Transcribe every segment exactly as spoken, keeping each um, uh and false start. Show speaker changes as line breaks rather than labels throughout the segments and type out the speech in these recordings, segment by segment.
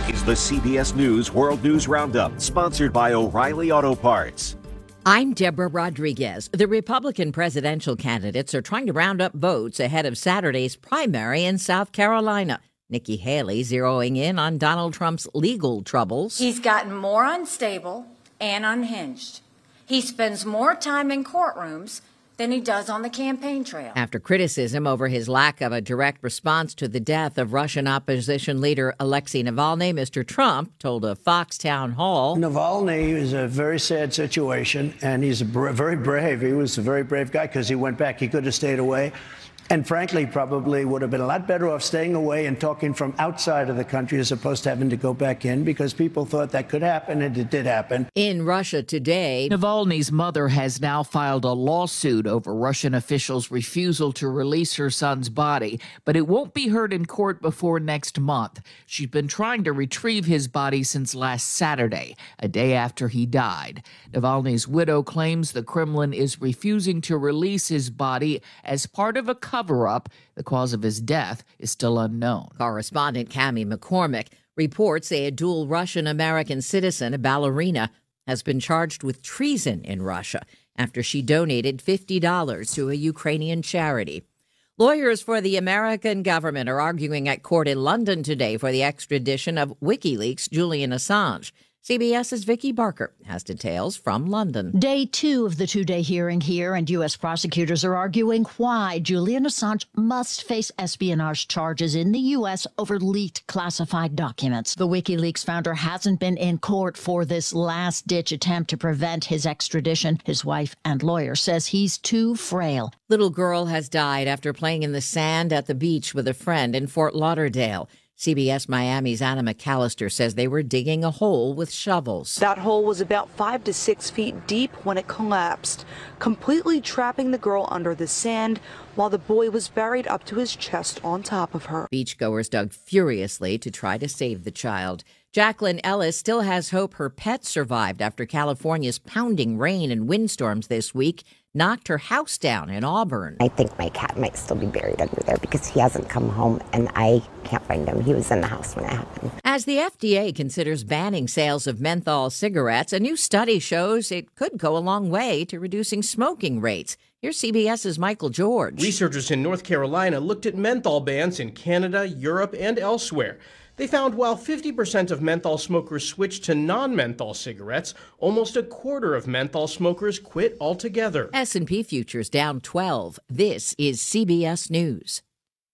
is the C B S News World News Roundup, sponsored by O'Reilly Auto Parts.
I'm Deborah Rodriguez. The Republican presidential candidates are trying to round up votes ahead of Saturday's primary in South Carolina. Nikki Haley zeroing in on Donald Trump's legal troubles.
He's gotten more unstable and unhinged. He spends more time in courtrooms than he does on the campaign trail.
After criticism over his lack of a direct response to the death of Russian opposition leader Alexei Navalny, Mister Trump told a Fox town hall.
Navalny is a very sad situation, and he's a bra- very brave. He was a very brave guy because he went back. He could have stayed away. And frankly, probably would have been a lot better off staying away and talking from outside of the country as opposed to having to go back in, because people thought that could happen, and it did happen.
In Russia today,
Navalny's mother has now filed a lawsuit over Russian officials' refusal to release her son's body, but it won't be heard in court before next month. She's been trying to retrieve his body since last Saturday, a day after he died. Navalny's widow claims the Kremlin is refusing to release his body as part of a cover-up. The cause of his death is still unknown.
Correspondent Cami McCormick reports a dual Russian-American citizen, a ballerina, has been charged with treason in Russia after she donated fifty dollars to a Ukrainian charity. Lawyers for the American government are arguing at court in London today for the extradition of WikiLeaks' Julian Assange. CBS's Vicki Barker has details from London.
Day two of the two-day hearing here, and U S prosecutors are arguing why Julian Assange must face espionage charges in the U S over leaked classified documents. The WikiLeaks founder hasn't been in court for this last-ditch attempt to prevent his extradition. His wife and lawyer says he's too frail.
Little girl has died after playing in the sand at the beach with a friend in Fort Lauderdale. C B S Miami's Anna McAllister says they were digging a hole with shovels.
That hole was about five to six feet deep when it collapsed, completely trapping the girl under the sand while the boy was buried up to his chest on top of her.
Beachgoers dug furiously to try to save the child. Jacqueline Ellis still has hope her pet survived after California's pounding rain and windstorms this week knocked her house down in Auburn.
I think my cat might still be buried under there because he hasn't come home and I can't find him. He was in the house when it happened.
As the F D A considers banning sales of menthol cigarettes, a new study shows it could go a long way to reducing smoking rates. Here's CBS's Michael George.
Researchers in North Carolina looked at menthol bans in Canada, Europe, and elsewhere. They found while fifty percent of menthol smokers switched to non-menthol cigarettes, almost a quarter of menthol smokers quit altogether.
S and P futures down twelve. This is C B S News.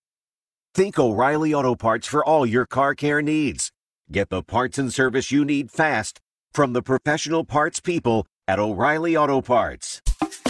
Think O'Reilly Auto Parts for all your car care needs. Get the parts and service you need fast from the professional parts people at O'Reilly Auto Parts.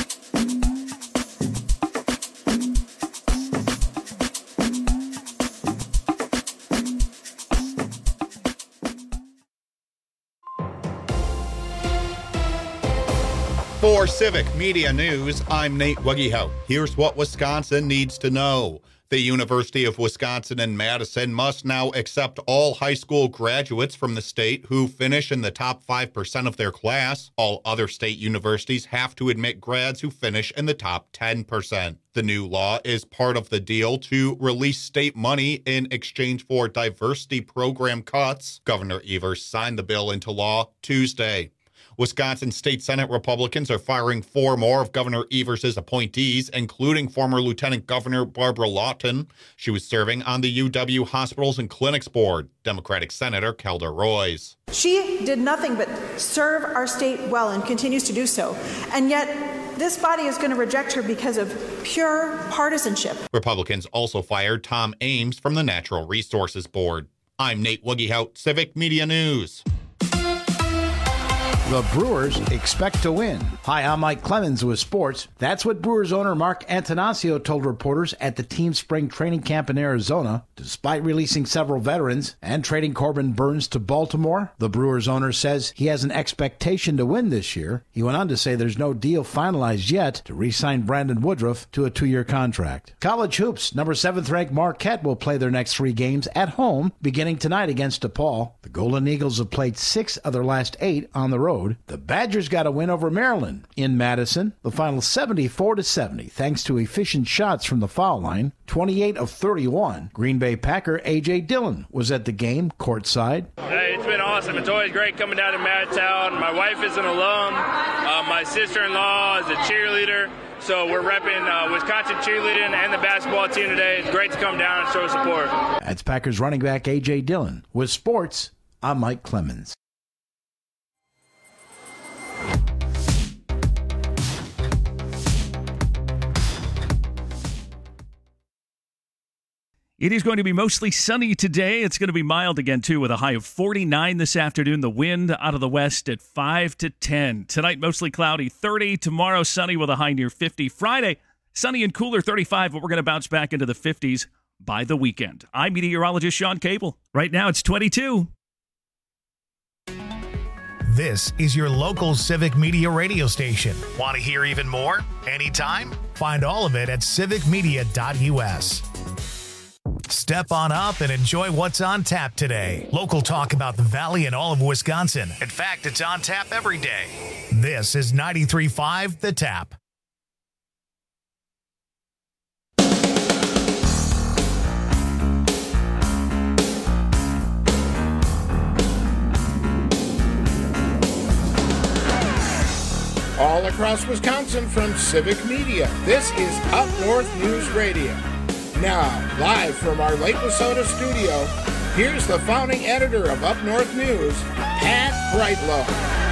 For Civic Media News, I'm Nate Wuggyhout. Here's what Wisconsin needs to know. The University of Wisconsin in Madison must now accept all high school graduates from the state who finish in the top five percent of their class. All other state universities have to admit grads who finish in the top ten percent. The new law is part of the deal to release state money in exchange for diversity program cuts. Governor Evers signed the bill into law Tuesday. Wisconsin State Senate Republicans are firing four more of Governor Evers' appointees, including former Lieutenant Governor Barbara Lawton. She was serving on the U W Hospitals and Clinics Board. Democratic Senator Kelda Roys.
She did nothing but serve our state well and continues to do so. And yet this body is going to reject her because of pure partisanship.
Republicans also fired Tom Ames from the Natural Resources Board. I'm Nate Wuggyhout, Civic Media News.
The Brewers expect to win. Hi, I'm Mike Clemens with sports. That's what Brewers owner Mark Antanasio told reporters at the team's spring training camp in Arizona. Despite releasing several veterans and trading Corbin Burns to Baltimore, the Brewers owner says he has an expectation to win this year. He went on to say there's no deal finalized yet to re-sign Brandon Woodruff to a two-year contract. College hoops, number seventh-ranked Marquette will play their next three games at home, beginning tonight against DePaul. The Golden Eagles have played six of their last eight on the road. The Badgers got a win over Maryland in Madison. The final seventy-four to seventy, thanks to efficient shots from the foul line, twenty-eight of thirty-one. Green Bay Packer A J Dillon was at the game courtside.
awesome. It's always great coming down to Madtown. My wife is an alum. Uh, my sister-in-law is a cheerleader. So we're repping uh, Wisconsin cheerleading and the basketball team today. It's great to come down and show support.
That's Packers running back A J. Dillon. With sports, I'm Mike Clemens.
It is going to be mostly sunny today. It's going to be mild again, too, with a high of forty-nine this afternoon. The wind out of the west at five to ten. Tonight, mostly cloudy, thirty. Tomorrow, sunny with a high near fifty. Friday, sunny and cooler, thirty-five, but we're going to bounce back into the fifties by the weekend. I'm meteorologist Sean Cable. Right now, it's twenty-two.
This is your local Civic Media radio station. Want to hear even more? Anytime? Find all of it at civic media dot u s. Step on up and enjoy what's on tap today. Local talk about the Valley and all of Wisconsin. In fact, it's on tap every day. This is ninety-three point five The Tap.
All across Wisconsin from Civic Media, this is Up North News Radio. Now, live from our Lake Wissota studio, here's the founding editor of Up North News, Pat Kreitlow.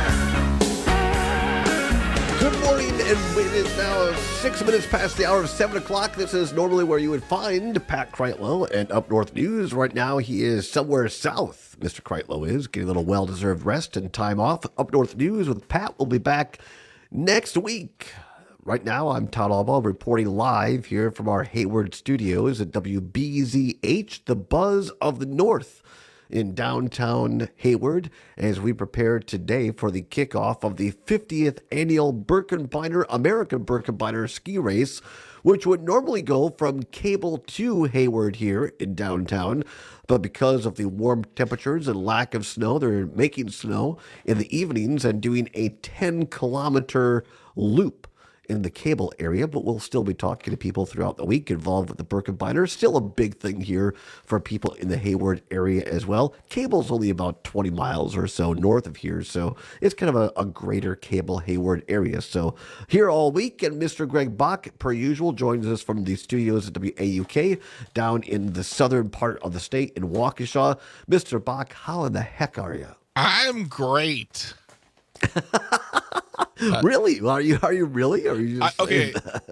Good morning, and it is now six minutes past the hour of seven o'clock. This is normally where you would find Pat Kreitlow and Up North News. Right now, he is somewhere south. Mister Kreitlow is getting a little well-deserved rest and time off. Up North News with Pat will be back next week. Right now, I'm Todd Albaugh reporting live here from our Hayward studios at W B Z H, the Buzz of the North in downtown Hayward, as we prepare today for the kickoff of the fiftieth annual Birkebeiner American Birkebeiner ski race, which would normally go from Cable to Hayward here in downtown. But because of the warm temperatures and lack of snow, they're making snow in the evenings and doing a ten kilometer loop in the Cable area, but we'll still be talking to people throughout the week involved with the Birkebeiner. Still a big thing here for people in the Hayward area as well. Cable's only about twenty miles or so north of here, so it's kind of a, a greater Cable Hayward area. So here all week, and Mister Greg Bach, per usual, joins us from the studios at W A U K down in the southern part of the state in Waukesha. Mister Bach, how in the heck are you?
I'm great.
Uh, really? Are you? Are you really? Or are you just
I, okay?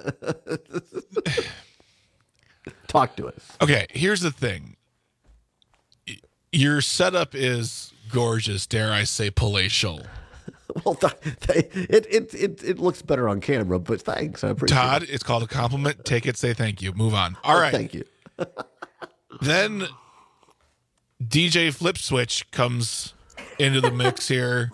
Talk to us.
Okay. Here's the thing. Your setup is gorgeous. Dare I say, palatial.
Well, th- th- it, it it it looks better on camera, but thanks. I appreciate
Todd,
it.
it's called a compliment. Take it. Say thank you. Move on. All
oh,
right.
Thank you.
Then D J Flip Switch comes into the mix here.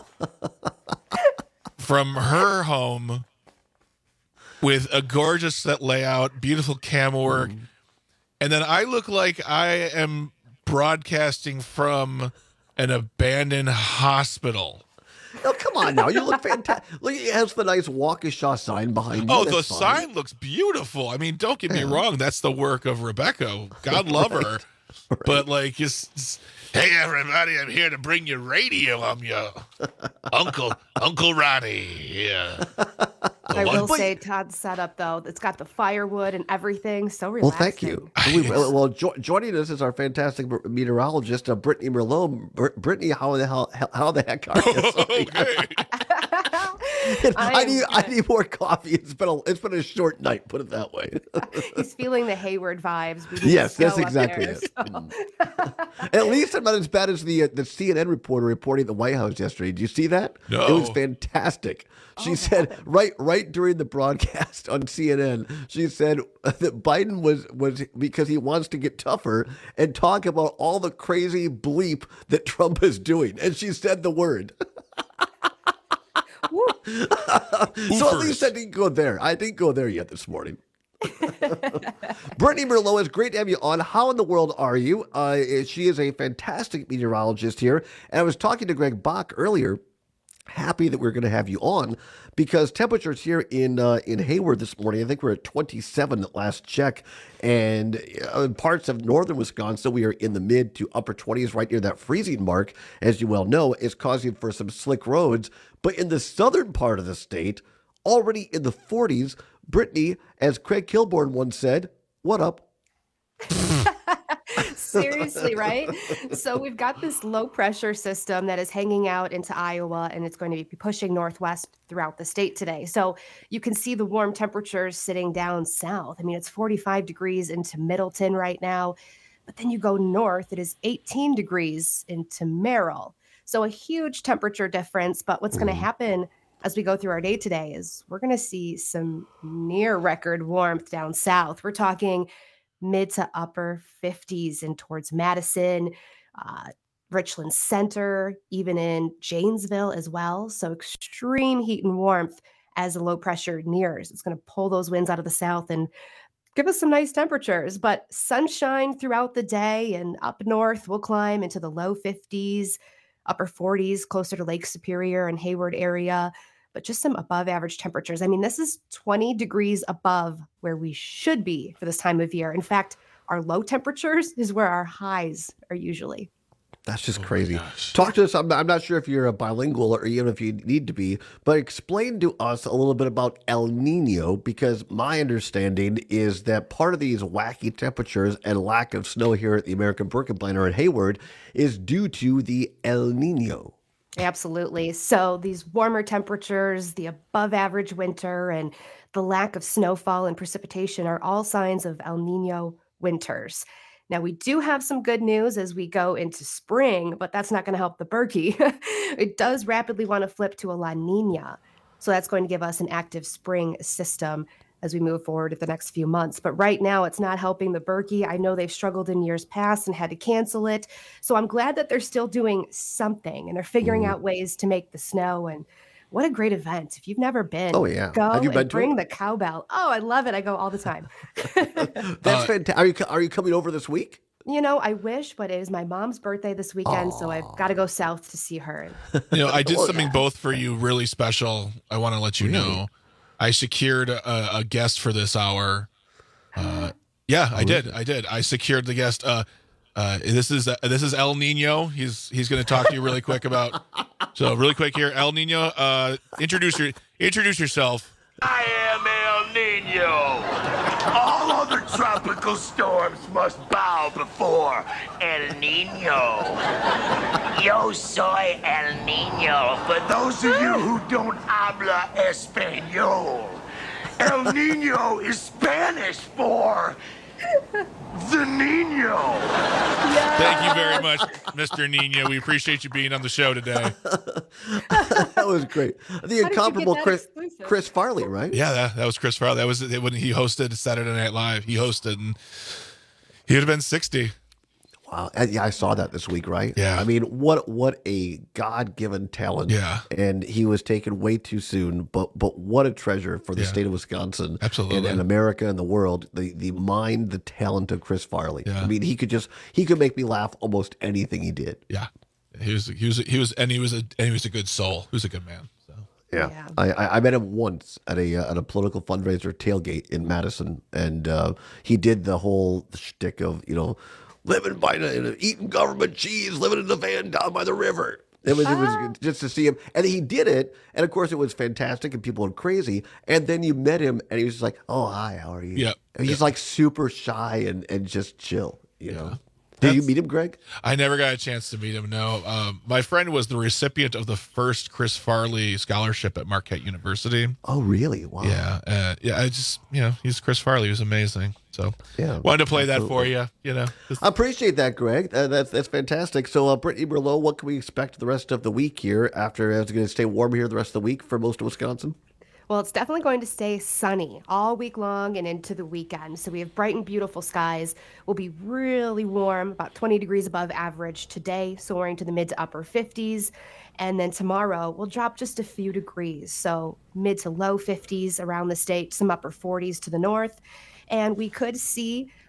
From her home with a gorgeous set layout, beautiful camera work. Mm. And then I look like I am broadcasting from an abandoned hospital.
Oh, come on now. You look fantastic. Look, it has the nice Waukesha sign behind you.
Oh,
That's
the
fine.
sign looks beautiful. I mean, don't get me
yeah.
wrong. That's the work of Rebecca. God love right. her. Right. But like, it's, it's, hey, everybody, I'm here to bring you radio. I'm your Uncle, Uncle Ronnie. Yeah.
I will say Todd's setup, though, it's got the firewood and everything. So relaxing.
Well, thank you. We, well, jo- joining us is our fantastic meteorologist, uh, Brittany Merlot. Br- Brittany, how the hell, how the heck are you? I, I need, I need more coffee. It's been a, it's been a short night. Put it that way.
He's feeling the Hayward vibes.
Yes, that's exactly there, it. So. At least I'm not as bad as the uh, the C N N reporter reporting at the White House yesterday. Did you see that?
No.
It was fantastic. She oh, said right right during the broadcast on C N N, she said that Biden was was because he wants to get tougher and talk about all the crazy bleep that Trump is doing, and she said the word. So at least I didn't go there. I didn't go there yet this morning. Brittany Merlot, it's great to have you on. How in the world are you? Uh, she is a fantastic meteorologist here. And I was talking to Greg Bach earlier, happy that we're going to have you on because temperatures here in uh, in Hayward this morning, I think we're at twenty-seven at last check. And uh, in parts of northern Wisconsin, we are in the mid to upper twenties, right near that freezing mark, as you well know, is causing for some slick roads. But in the southern part of the state, already in the forties, Brittany, as Craig Kilborn once said, what up?
Seriously, right? So we've got this low pressure system that is hanging out into Iowa, and it's going to be pushing northwest throughout the state today. So you can see the warm temperatures sitting down south. I mean, it's forty-five degrees into Middleton right now, but then you go north, it is eighteen degrees into Merrill. So a huge temperature difference. But what's going to happen as we go through our day today is we're going to see some near record warmth down south. We're talking mid to upper fifties and towards Madison, uh, Richland Center, even in Janesville as well. So extreme heat and warmth as the low pressure nears. It's going to pull those winds out of the south and give us some nice temperatures, but sunshine throughout the day, and up north we'll climb into the low fifties, upper forties, closer to Lake Superior and Hayward area, but just some above average temperatures. I mean, this is twenty degrees above where we should be for this time of year. In fact, our low temperatures is where our highs are usually.
That's just crazy. Talk to us. I'm, I'm not sure if you're a bilingual or even if you need to be, but explain to us a little bit about El Nino, because my understanding is that part of these wacky temperatures and lack of snow here at the American Bird Planter in Hayward is due to the El Nino.
Absolutely. So these warmer temperatures, the above average winter, and the lack of snowfall and precipitation are all signs of El Nino winters. Now, we do have some good news as we go into spring, but that's not going to help the Berkey. It does rapidly want to flip to a La Nina. So that's going to give us an active spring system as we move forward in the next few months. But right now, it's not helping the Berkey. I know they've struggled in years past and had to cancel it. So I'm glad that they're still doing something and they're figuring mm. out ways to make the snow. And what a great event. If you've never been,
oh, yeah.
go
Have you been
and
to
bring
it?
the cowbell. Oh, I love it. I go all the time.
That's
Uh,
fantastic. Are you, are you coming over this week?
You know, I wish, but it is my mom's birthday this weekend, so I've got to go south to see her.
You know, I did
Oh,
something
yeah.
both for you really special. I want to let you
Really?
know. I secured a, a guest for this hour. Uh, yeah, I did. I did. I secured the guest. Uh, uh, this is uh, this is El Nino. He's he's going to talk to you really quick about. So really quick here, El Nino. Uh, introduce your introduce yourself.
I am El Nino. All other tropical storms must bow before El Nino. Yo soy El Nino. For those of you who don't habla español, El Nino is Spanish for the Nino.
Thank you very much, Mister Nino. We appreciate you being on the show today.
That was great. The incomparable Chris Chris Farley, right?
Yeah, that, that was Chris Farley. That was when he hosted Saturday Night Live. He hosted, and he would have been sixty.
Wow. And yeah, I saw that this week, right?
Yeah.
I mean, what what a God-given talent.
Yeah.
And he was taken way too soon, but but what a treasure for the
Yeah.
state of Wisconsin.
Absolutely.
And, and America and the world. The the mind, the talent of Chris Farley.
Yeah.
I mean, he could just he could make me laugh almost anything he did.
Yeah, he was he was he was and he was a and he was a good soul. He was a good man. So.
Yeah,
Yeah.
I, I I met him once at a uh, at a political fundraiser tailgate in Madison, and uh, he did the whole shtick of you know living by the eating government cheese, living in the van down by the river. It was, it was just to see him, and he did it, and of course it was fantastic, and people went crazy. And then you met him, and he was just like, "Oh, hi, how are you?"
Yep.
And he's
Yep.
like super shy and and just chill, you know. Did you meet him, Greg?
I never got a chance to meet him. No, um, my friend was the recipient of the first Chris Farley scholarship at Marquette University.
Oh, really? Wow.
Yeah, uh, yeah. I just you know he's Chris Farley. He was amazing. So
Yeah,
wanted to play that for
absolutely.
you. You know, just-
I appreciate that, Greg. Uh, that's that's fantastic. So, uh, Brittany Merlot, what can we expect the rest of the week here? After it's going to stay warm here the rest of the week for most of Wisconsin.
Well, it's definitely going to stay sunny all week long and into the weekend. So we have bright and beautiful skies. We'll be really warm, about twenty degrees above average today, soaring to the mid to upper fifties. And then tomorrow we'll drop just a few degrees. So mid to low fifties around the state, some upper forties to the north. And we could see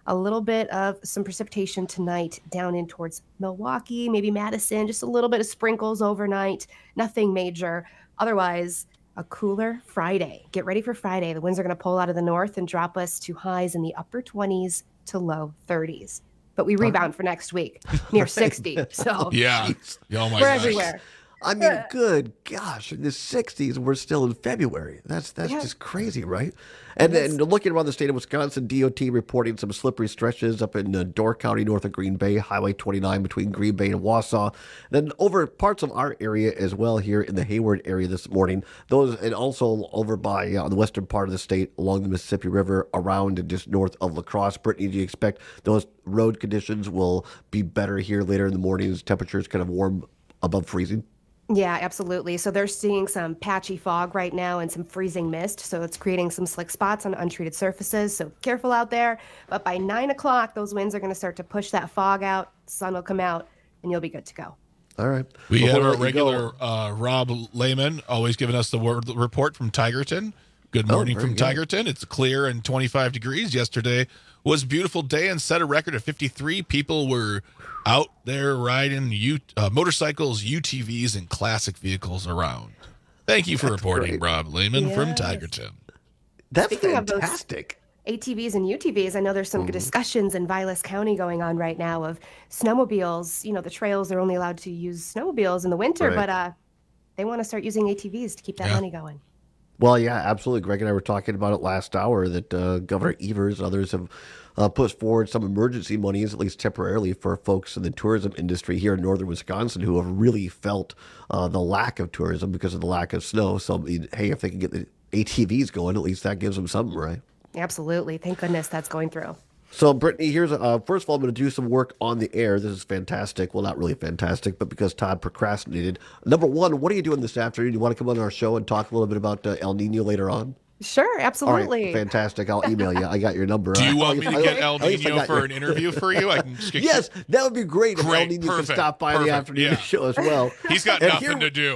A little bit of some precipitation tonight down in towards Milwaukee, maybe Madison, just a little bit of sprinkles overnight, nothing major. Otherwise, a cooler Friday. Get ready for Friday. The winds are going to pull out of the north and drop us to highs in the upper twenties to low thirties. But we rebound for next week, near sixty. So
yeah, oh my
we're
gosh.
everywhere.
I mean, good gosh, in the sixties, we're still in February. That's that's
Yeah.
just crazy, right? And then looking around the state of Wisconsin, D O T reporting some slippery stretches up in uh, Door County, north of Green Bay, Highway twenty-nine between Green Bay and Wausau. Then over parts of our area as well here in the Hayward area this morning. Those and also over by uh, on the western part of the state along the Mississippi River, around and just north of La Crosse. Brittany, do you expect those road conditions will be better here later in the morning as temperatures kind of warm above freezing?
Yeah, absolutely. So they're seeing some patchy fog right now and some freezing mist. So it's creating some slick spots on untreated surfaces. So careful out there. But by nine o'clock, those winds are going to start to push that fog out. Sun will come out and you'll be good to go.
All right.
We
Before
have
we
our
let you
regular uh, Rob Lehman always giving us the word report from Tigerton. Good
Oh,
morning
very
from
good.
Tigerton. It's clear and twenty-five degrees. Yesterday was a beautiful day and set a record of fifty-three. People were out there riding U- uh, motorcycles, U T Vs, and classic vehicles around. Thank you for
That's
reporting,
great.
Rob Lehman from
Yes.
Tigerton.
That's
Speaking of those-
fantastic.
A T Vs and U T Vs, I know there's some
Mhm.
discussions in Vilas County going on right now of snowmobiles. You know, the trails, they're only allowed to use snowmobiles in the winter,
Right.
but uh, they want to start using A T Vs to keep that
Yeah.
money going.
Well, yeah, absolutely. Greg and I were talking about it last hour that uh, Governor Evers and others have uh, pushed forward some emergency monies, at least temporarily, for folks in the tourism industry here in northern Wisconsin who have really felt uh, the lack of tourism because of the lack of snow. So, I mean, hey, if they can get the A T Vs going, at least that gives them something, right?
Absolutely. Thank goodness that's going through.
So, Brittany, here's uh, first of all, I'm going to do some work on the air. This is fantastic. Well, not really fantastic, but because Todd procrastinated. Number one, what are you doing this afternoon? You want to come on our show and talk a little bit about uh, El Nino later on?
Sure,
All
absolutely.
right, fantastic. I'll email you. I got your number.
Do you
Uh,
want me
at
to
least-
get El
at least I
Nino
got
for
your-
an interview for you? I can just get
Yes, that would be great if El
Great,
Nino could
perfect,
stop by
perfect,
the afternoon
yeah.
show as well.
He's got
And
nothing
here-
to do.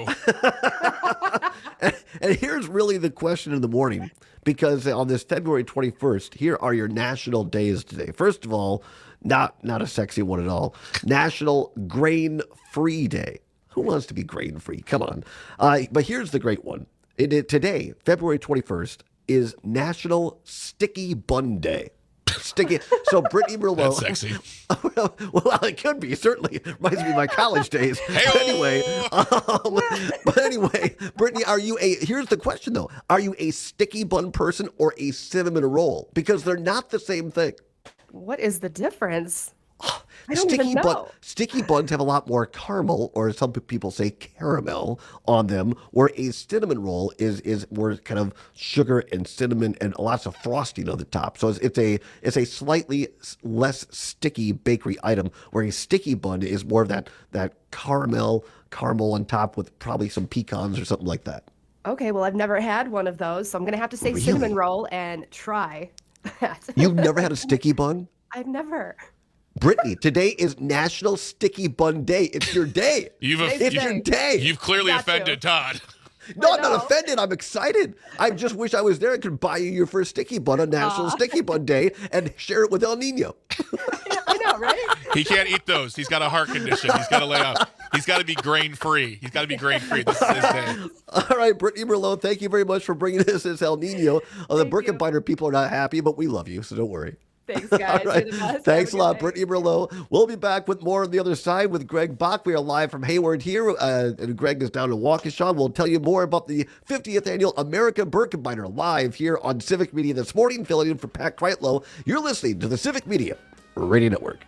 And here's really the question of the morning, because on this February twenty-first, here are your national days today. First of all, not not a sexy one at all. National Grain-Free Day. Who wants to be grain-free? Come on. Uh, but here's the great one. It, it, today, February twenty-first, is National Sticky Bun Day. Sticky. So Brittany Merlot.
That's sexy.
well, well, it could be. Certainly reminds me of my college days. But anyway, um, but anyway, Brittany, are you a? Here's the question though: are you a sticky bun person or a cinnamon roll? Because they're not the same thing.
What is the difference? I don't
Sticky
even know.
bun, sticky buns have a lot more caramel, or some people say caramel, on them. Where a cinnamon roll is is more kind of sugar and cinnamon and lots of frosting on the top. So it's, it's a it's a slightly less sticky bakery item. Where a sticky bun is more of that that caramel caramel on top with probably some pecans or something like that.
Okay, well, I've never had one of those, so I'm going to have to say
Really?
cinnamon roll and try that.
You've never had a sticky bun?
I've never.
Brittany, today is National Sticky Bun Day. It's your day.
You've
it's your day.
You've clearly
Got
offended Todd.
No, I'm not offended. I'm excited. I just wish I was there and could buy you your first sticky bun on National
Aw.
Sticky Bun Day and share it with El Nino.
I know, right?
He can't eat those. He's got a heart condition. He's got to lay off. He's got to be grain free. He's got to be grain free. This is his day.
All right, Brittany Merlot, thank you very much for bringing us this El Nino. Uh, the Birkenbiner people are not happy, but we love you, so don't worry.
Thanks, guys.
All right.
You're the best.
Thanks
Have
a
a
lot,
good
Brittany Merlot. We'll be back with more on the other side with Greg Bach. We are live from Hayward here, uh, and Greg is down in Waukesha. We'll tell you more about the fiftieth Annual America Birkenbiner live here on Civic Media this morning. Filling in for Pat Kreitlow. You're listening to the Civic Media Radio Network.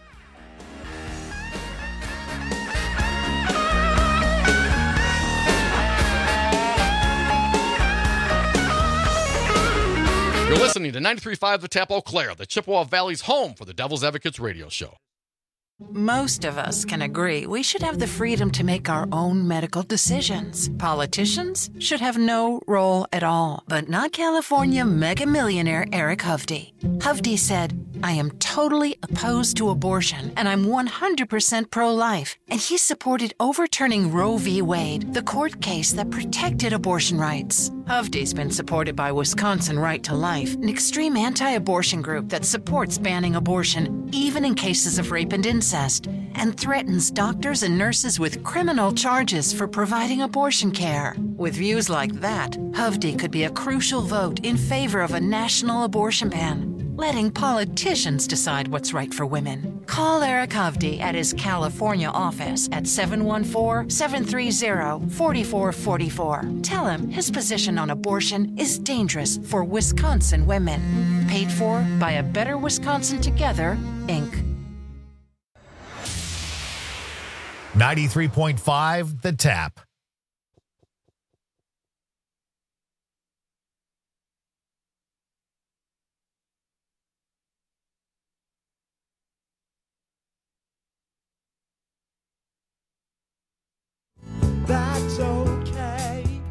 You're listening to ninety-three point five The Tap Eau Claire, the Chippewa Valley's home for the Devil's Advocates radio show.
Most of us can agree we should have the freedom to make our own medical decisions. Politicians should have no role at all, but not California mega millionaire Eric Hovde. Hovde said, I am totally opposed to abortion, and I'm one hundred percent pro-life. And he supported overturning Roe v. Wade, the court case that protected abortion rights. Hovde's been supported by Wisconsin Right to Life, an extreme anti-abortion group that supports banning abortion, even in cases of rape and incest, and threatens doctors and nurses with criminal charges for providing abortion care. With views like that, Hovde could be a crucial vote in favor of a national abortion ban, letting politicians decide what's right for women. Call Eric Hovde at his California office at seven one four, seven three zero, four four four four. Tell him his position on abortion is dangerous for Wisconsin women. Paid for by A Better Wisconsin Together, Incorporated.
ninety-three point five The Tap.
That's okay.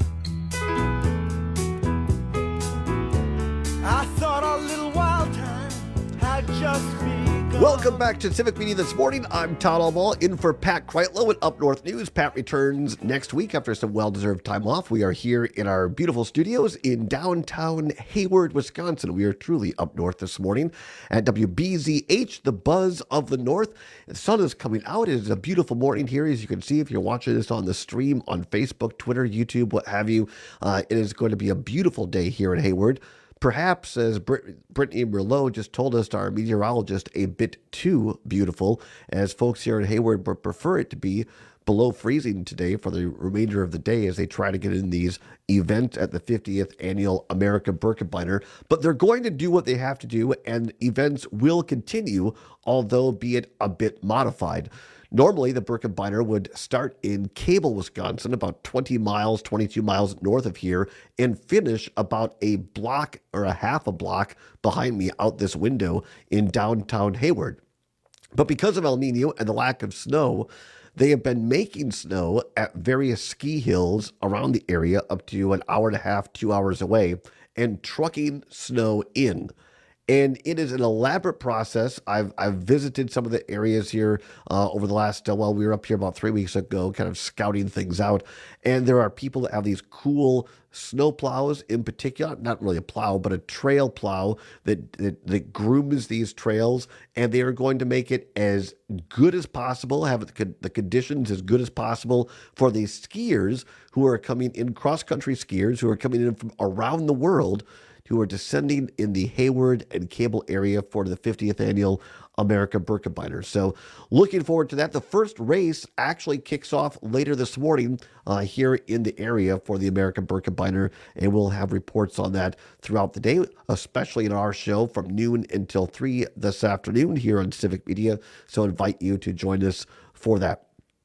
I thought our little wild time had just begun.
Welcome back to Civic Media This Morning. I'm Todd Almall, in for Pat Kreitlow at Up North News. Pat returns next week after some well-deserved time off. We are here in our beautiful studios in downtown Hayward, Wisconsin. We are truly up north this morning at W B Z H, the buzz of the north. The sun is coming out. It is a beautiful morning here, as you can see if you're watching this on the stream on Facebook, Twitter, YouTube, what have you. Uh, it is going to be a beautiful day here in Hayward. Perhaps, as Brit- Brittany Merlot just told us, our meteorologist, a bit too beautiful, as folks here in Hayward would prefer it to be below freezing today for the remainder of the day as they try to get in these events at the fiftieth Annual American Birkebeiner. But they're going to do what they have to do, and events will continue, although be it a bit modified. Normally, the Birkebeiner would start in Cable, Wisconsin, about twenty miles, twenty-two miles north of here, and finish about a block or a half a block behind me out this window in downtown Hayward. But because of El Nino and the lack of snow, they have been making snow at various ski hills around the area up to an hour and a half, two hours away, and trucking snow in. And it is an elaborate process. I've I've visited some of the areas here uh, over the last, uh, well, we were up here about three weeks ago, kind of scouting things out. And there are people that have these cool snow plows in particular, not really a plow, but a trail plow that, that, that grooms these trails. And they are going to make it as good as possible, have the, the conditions as good as possible for these skiers who are coming in, cross-country skiers who are coming in from around the world, who are descending in the Hayward and Cable area for the fiftieth Annual American Birkebeiner. So looking forward to that. The first race actually kicks off later this morning uh, here in the area for the American Birkebeiner, and we'll have reports on that throughout the day, especially in our show from noon until three this afternoon here on Civic Media. So I invite you to join us for that.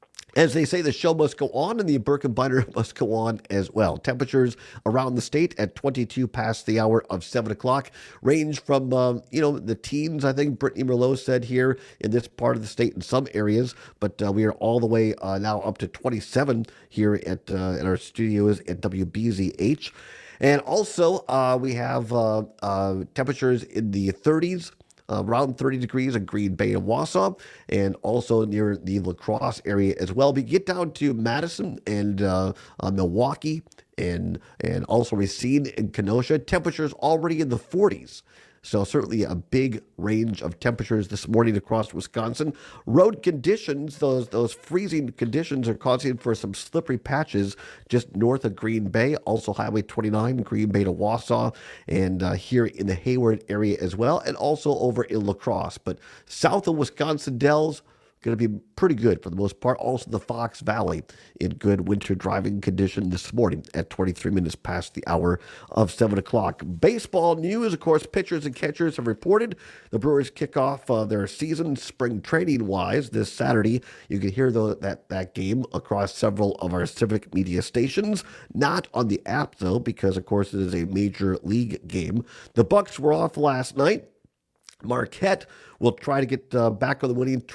As they say, the show must go on, and the Birkebeiner must go on as well. Temperatures around the state at twenty-two past the hour of seven o'clock range from, uh, you know, the teens, I think Brittany Merlot said here in this part of the state in some areas, but uh, we are all the way uh, now up to twenty-seven here at uh, in our studios at W B Z H. And also, uh, we have uh, uh, temperatures in the thirties. Uh, around thirty degrees in Green Bay and Wausau, and also near the La Crosse area as well. We get down to Madison and uh, uh, Milwaukee, and and also Racine and Kenosha. Temperatures already in the forties. So certainly a big range of temperatures this morning across Wisconsin. Road conditions, those those freezing conditions are causing for some slippery patches just north of Green Bay. Also Highway twenty-nine, Green Bay to Wausau, and uh, here in the Hayward area as well, and also over in La Crosse. But south of Wisconsin Dells, going to be pretty good for the most part. Also the Fox Valley in good winter driving condition this morning at twenty-three minutes past the hour of seven o'clock. Baseball news, of course, pitchers and catchers have reported the Brewers kick off uh, their season spring training wise this Saturday. You can hear the, that, that game across several of our Civic Media stations. Not on the app, though, because, of course, it is a major league game. The Bucks were off last night. Marquette will try to get uh, back on the winning track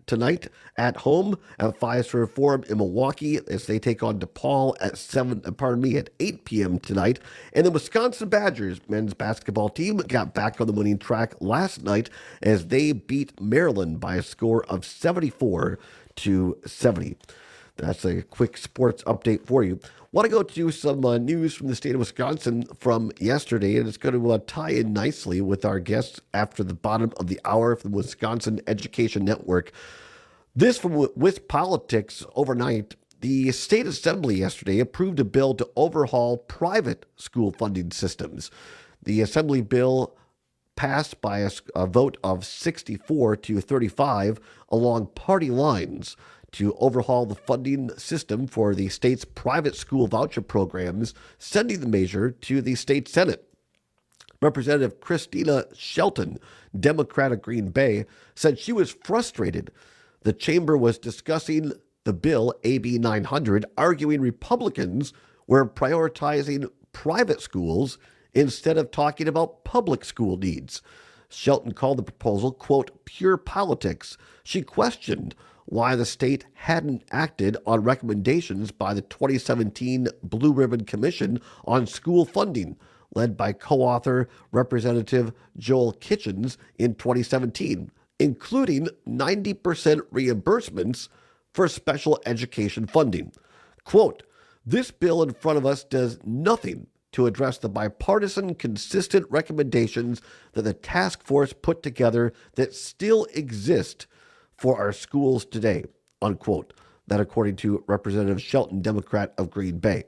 tonight at home at Fiserv Forum in Milwaukee as they take on DePaul at seven. Pardon me, at eight p.m. tonight. And the Wisconsin Badgers men's basketball team got back on the winning track last night as they beat Maryland by a score of seventy-four to seventy. That's a quick sports update for you. Want to go to some uh, news from the state of Wisconsin from yesterday, and it's going to uh, tie in nicely with our guests after the bottom of the hour from the Wisconsin Education Network. This from WisPolitics overnight. The state assembly yesterday approved a bill to overhaul private school funding systems. The assembly bill passed by a, a vote of sixty-four to thirty-five along party lines to overhaul the funding system for the state's private school voucher programs, sending the measure to the state Senate. Representative Christina Shelton, Democrat of Green Bay, said she was frustrated. The chamber was discussing the bill, A B nine hundred, arguing Republicans were prioritizing private schools instead of talking about public school needs. Shelton called the proposal, quote, pure politics. She questioned why the state hadn't acted on recommendations by the twenty seventeen Blue Ribbon Commission on School Funding, led by co-author Representative Joel Kitchens in twenty seventeen, including ninety percent reimbursements for special education funding. Quote, this bill in front of us does nothing to address the bipartisan, consistent recommendations that the task force put together that still exist for our schools today, unquote. That according to Representative Shelton, Democrat of Green Bay.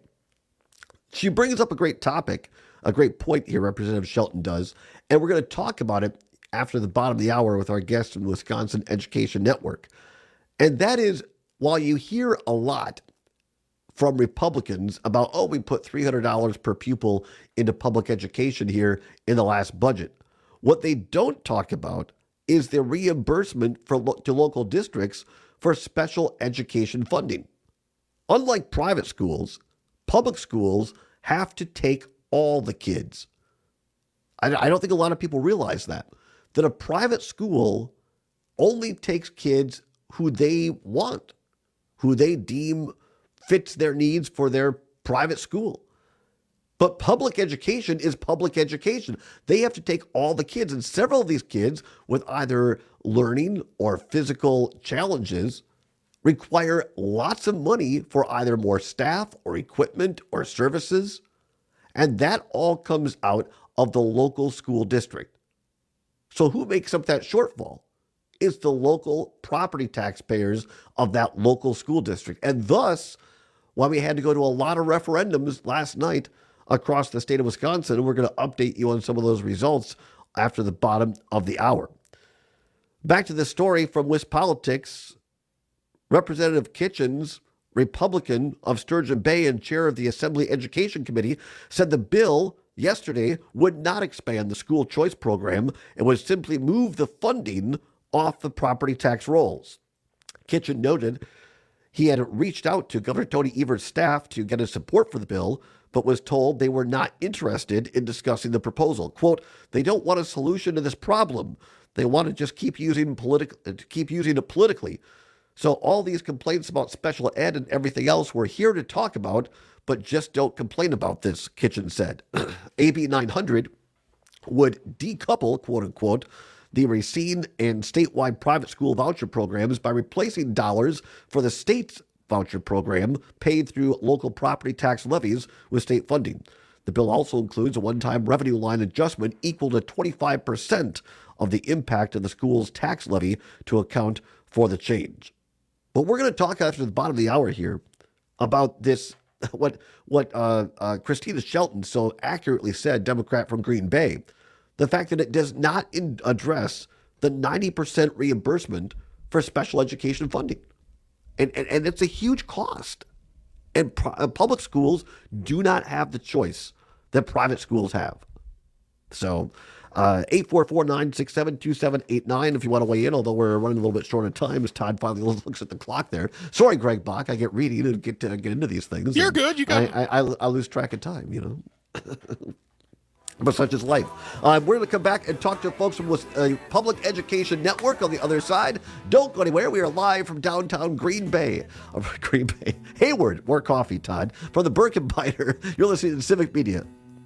She brings up a great topic, a great point here, Representative Shelton does, and we're going to talk about it after the bottom of the hour with our guest from the Wisconsin Education Network. And that is, while you hear a lot from Republicans about, oh, we put three hundred dollars per pupil into public education here in the last budget, what they don't talk about is the reimbursement for lo- to local districts for special education funding. Unlike private schools, public schools have to take all the kids. I, I don't think a lot of people realize that, that a private school only takes kids who they want, who they deem fits their needs for their private school. But public education is public education. They have to take all the kids, and several of these kids with either learning or physical challenges require lots of money for either more staff or equipment or services. And that all comes out of the local school district. So who makes up that shortfall? It's the local property taxpayers of that local school district. And thus, why we had to go to a lot of referendums last night across the state of Wisconsin, and we're going to update you on some of those results after the bottom of the hour. Back to the story from WisPolitics. Representative Kitchens, Republican of Sturgeon Bay and chair of the Assembly Education Committee, said the bill yesterday would not expand the school choice program and would simply move the funding off the property tax rolls. Kitchen noted he had reached out to Governor Tony Evert's staff to get his support for the bill, but was told they were not interested in discussing the proposal. Quote, they don't want a solution to this problem. They want to just keep using, politi- keep using it politically. So all these complaints about special ed and everything else we're here to talk about, but just don't complain about this, Kitchen said. A B nine hundred would decouple, quote unquote, the Racine and statewide private school voucher programs by replacing dollars for the state's voucher program paid through local property tax levies with state funding. The bill also includes a one-time revenue line adjustment equal to twenty-five percent of the impact of the school's tax levy to account for the change. But we're going to talk after the bottom of the hour here about this, what what uh, uh, Christina Shelton so accurately said, Democrat from Green Bay, the fact that it does not in- address the ninety percent reimbursement for special education funding. And, and, and it's a huge cost. And pro- uh, public schools do not have the choice that private schools have. So uh, eight four four, nine six seven, two seven eight nine if you want to weigh in, although we're running a little bit short on time as Todd finally looks at the clock there. Sorry, Greg Bach, I get reading and get to get into these things.
You're good. You got
I, I, I, I lose track of time, you know. But such is life. Uh, we're going to come back and talk to folks from a Public Education Network on the other side. Don't go anywhere. We are live from downtown Green Bay. Uh, Green Bay. Hayward. More coffee, Todd. From the Birkenbiter. You're listening to Civic Media.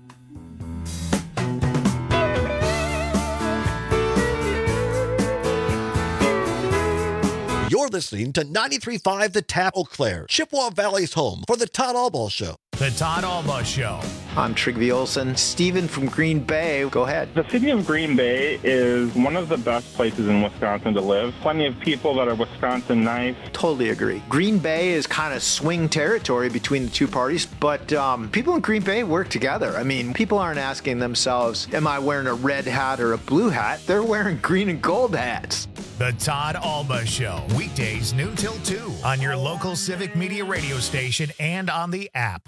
You're listening to ninety-three point five The Tap, Eau Claire, Chippewa Valley's home for the Todd Albaugh Show.
The Todd Albaugh Show.
I'm Trigby Olson. Steven from Green Bay. Go ahead.
The city of Green Bay is one of the best places in Wisconsin to live. Plenty of people that are Wisconsin nice.
Totally agree. Green Bay is kind of swing territory between the two parties, but um, people in Green Bay work together. I mean, people aren't asking themselves, am I wearing a red hat or a blue hat? They're wearing green and gold hats.
The Todd Albaugh Show. Weekdays noon till two on your local Civic Media radio station and on the app.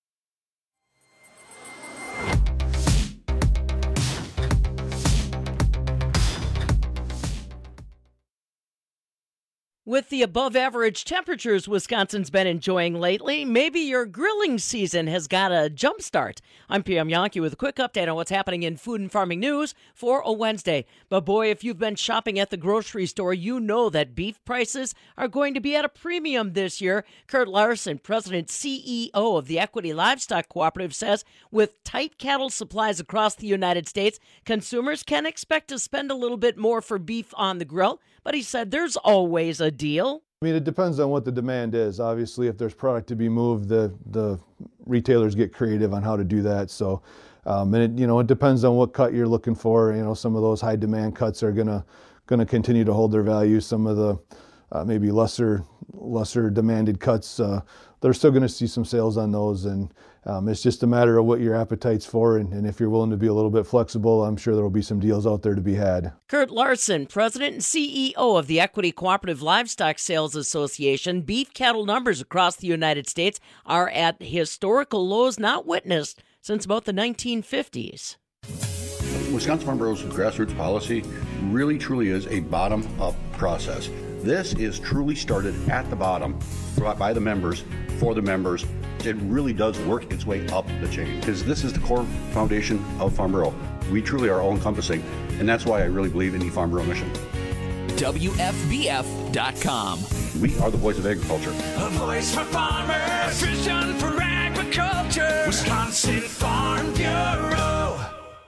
With the above-average temperatures Wisconsin's been enjoying lately, maybe your grilling season has got a jump start. I'm P M Yankee with a quick update on what's happening in food and farming news for a Wednesday. But boy, if you've been shopping at the grocery store, you know that beef prices are going to be at a premium this year. Kurt Larson, President C E O of the Equity Livestock Cooperative, says with tight cattle supplies across the United States, consumers can expect to spend a little bit more for beef on the grill. But he said there's always a deal.
I mean, it depends on what the demand is. Obviously, if there's product to be moved, the the retailers get creative on how to do that. So, um, and it, you know, it depends on what cut you're looking for. You know, some of those high demand cuts are gonna gonna continue to hold their value. Some of the uh, maybe lesser lesser demanded cuts, uh, they're still going to see some sales on those. And um, it's just a matter of what your appetite's for. And, and if you're willing to be a little bit flexible, I'm sure there will be some deals out there to be had.
Kurt Larson, President and C E O of the Equity Cooperative Livestock Sales Association. Beef cattle numbers across the United States are at historical lows not witnessed since about the nineteen fifties.
Wisconsin Farm Bureau's grassroots policy really truly is a bottom-up process. This is truly started at the bottom by the members, for the members. It really does work its way up the chain because this is the core foundation of Farm Bureau. We truly are all-encompassing, and that's why I really believe in the Farm Bureau mission.
W F B F dot com.
We are the voice of agriculture.
A voice for farmers, vision for agriculture. Wisconsin Farm Bureau.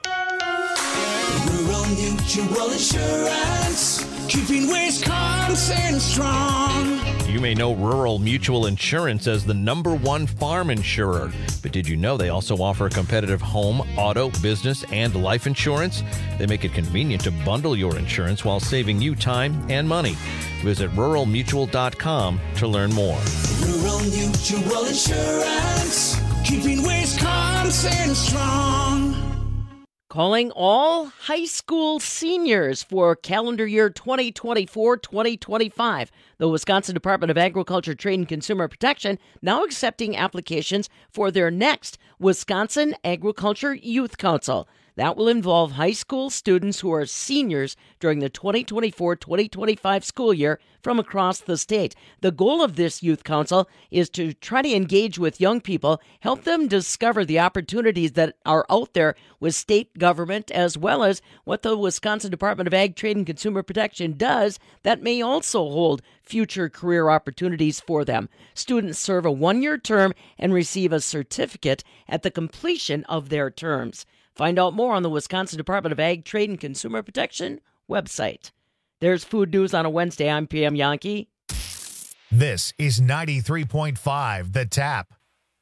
Rural Mutual Insurance, keeping Wisconsin strong.
You may know Rural Mutual Insurance as the number one farm insurer, but did you know they also offer competitive home, auto, business, and life insurance? They make it convenient to bundle your insurance while saving you time and money. Visit rural mutual dot com to learn more.
Rural Mutual Insurance, keeping Wisconsin strong.
Calling all high school seniors for calendar year twenty twenty-four twenty twenty-five. The Wisconsin Department of Agriculture, Trade, and Consumer Protection now accepting applications for their next Wisconsin Agriculture Youth Council. That will involve high school students who are seniors during the twenty twenty-four twenty twenty-five school year from across the state. The goal of this youth council is to try to engage with young people, help them discover the opportunities that are out there with state government, as well as what the Wisconsin Department of Ag, Trade, and Consumer Protection does that may also hold future career opportunities for them. Students serve a one-year term and receive a certificate at the completion of their terms. Find out more on the Wisconsin Department of Ag, Trade, and Consumer Protection website. There's food news on a Wednesday. I'm P M Yankee.
This is ninety-three point five The Tap.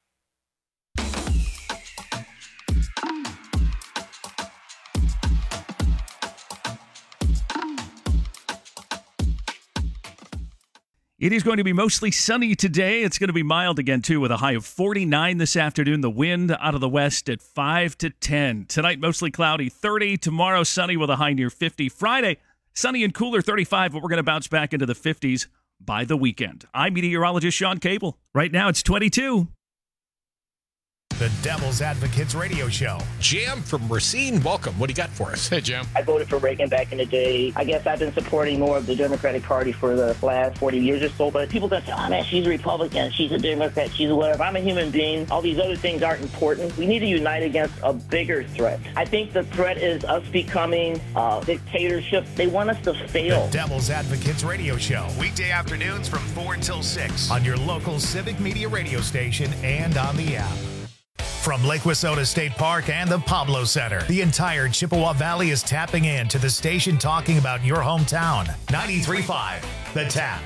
It is going to be mostly sunny today. It's going to be mild again, too, with a high of forty-nine this afternoon. The wind out of the west at five to ten. Tonight, mostly cloudy, thirty. Tomorrow, sunny with a high near fifty. Friday, sunny and cooler, thirty-five, but we're going to bounce back into the fifties by the weekend. I'm meteorologist Sean Cable. Right now, it's twenty-two.
the Devil's Advocates Radio Show.
Jam from Racine, welcome. What do you got for us?
Hey, Jam.
I voted for Reagan back in the day. I guess I've been supporting more of the Democratic Party for the last forty years or so, but people don't say, oh man, she's a Republican, she's a Democrat, she's a whatever. I'm a human being. All these other things aren't important. We need to unite against a bigger threat. I think the threat is us becoming uh, dictatorship. They want us to fail.
The Devil's Advocates Radio Show, weekday afternoons from four until six on your local Civic Media radio station and on the app. From Lake Wissota State Park and the Pablo Center, the entire Chippewa Valley is tapping in to the station talking about your hometown. ninety-three point five, The Tap.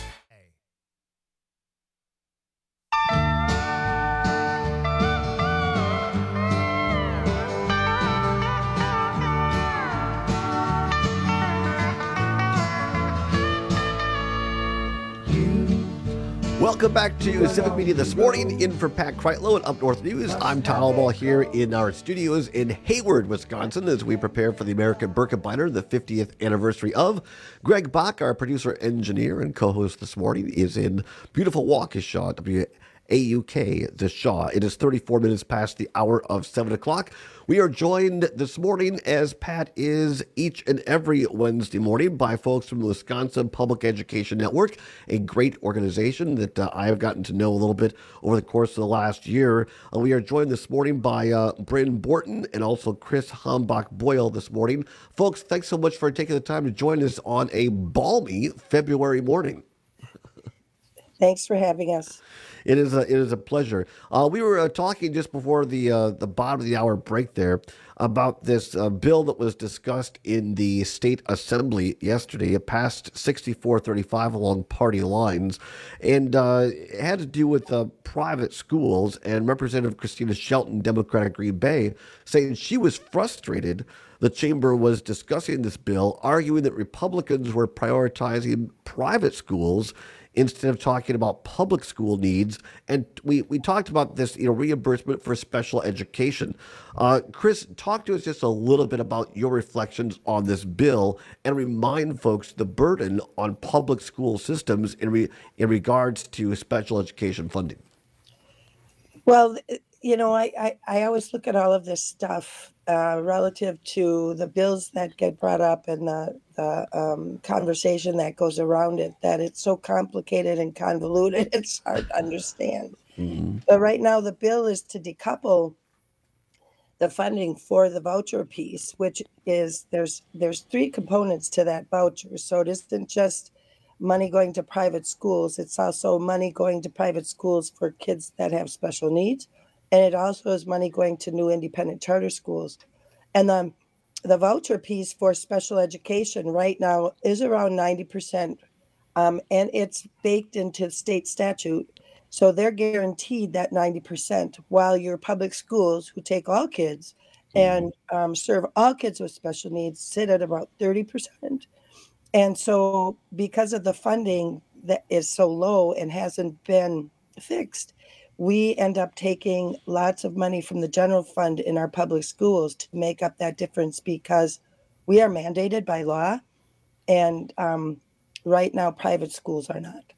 Welcome back to Civic Media This Morning. In for Pat Kreitlow at Up North News, I'm Todd Albaugh here in our studios in Hayward, Wisconsin, as we prepare for the American Birkebeiner, the fiftieth anniversary of. Greg Bach, our producer, engineer, and co-host this morning, is in beautiful Waukesha, W A U K, the Shaw. It is thirty-four minutes past the hour of seven o'clock. We are joined this morning, as Pat is each and every Wednesday morning, by folks from the Wisconsin Public Education Network, a great organization that uh, I have gotten to know a little bit over the course of the last year. Uh, we are joined this morning by uh, Bryn Borton and also Chris Hambach-Boyle this morning. Folks, thanks so much for taking the time to join us on a balmy February morning.
Thanks for having us.
It is a, it is a pleasure. Uh, we were uh, talking just before the uh, the bottom of the hour break there about this uh, bill that was discussed in the state assembly yesterday. It passed sixty-four thirty-five along party lines, and uh, it had to do with uh, private schools. And Representative Christina Shelton, Democratic Green Bay, saying she was frustrated the chamber was discussing this bill, arguing that Republicans were prioritizing private schools instead of talking about public school needs. And we, we talked about this, you know, reimbursement for special education. Uh, Chris, talk to us just a little bit about your reflections on this bill and remind folks the burden on public school systems in, re, in regards to special education funding.
Well, you know, I, I, I always look at all of this stuff uh, relative to the bills that get brought up and the, the um, conversation that goes around it, that it's so complicated and convoluted, it's hard to understand. Mm-hmm. But right now, the bill is to decouple the funding for the voucher piece, which is there's there's three components to that voucher. So it isn't just money going to private schools. It's also money going to private schools for kids that have special needs. And it also is money going to new independent charter schools. And the, the voucher piece for special education right now is around ninety percent. Um, and it's baked into state statute. So they're guaranteed that ninety percent, while your public schools, who take all kids and um, serve all kids with special needs, sit at about thirty percent. And so because of the funding that is so low and hasn't been fixed, we end up taking lots of money from the general fund in our public schools to make up that difference, because we are mandated by law. And um, right now, private schools are not.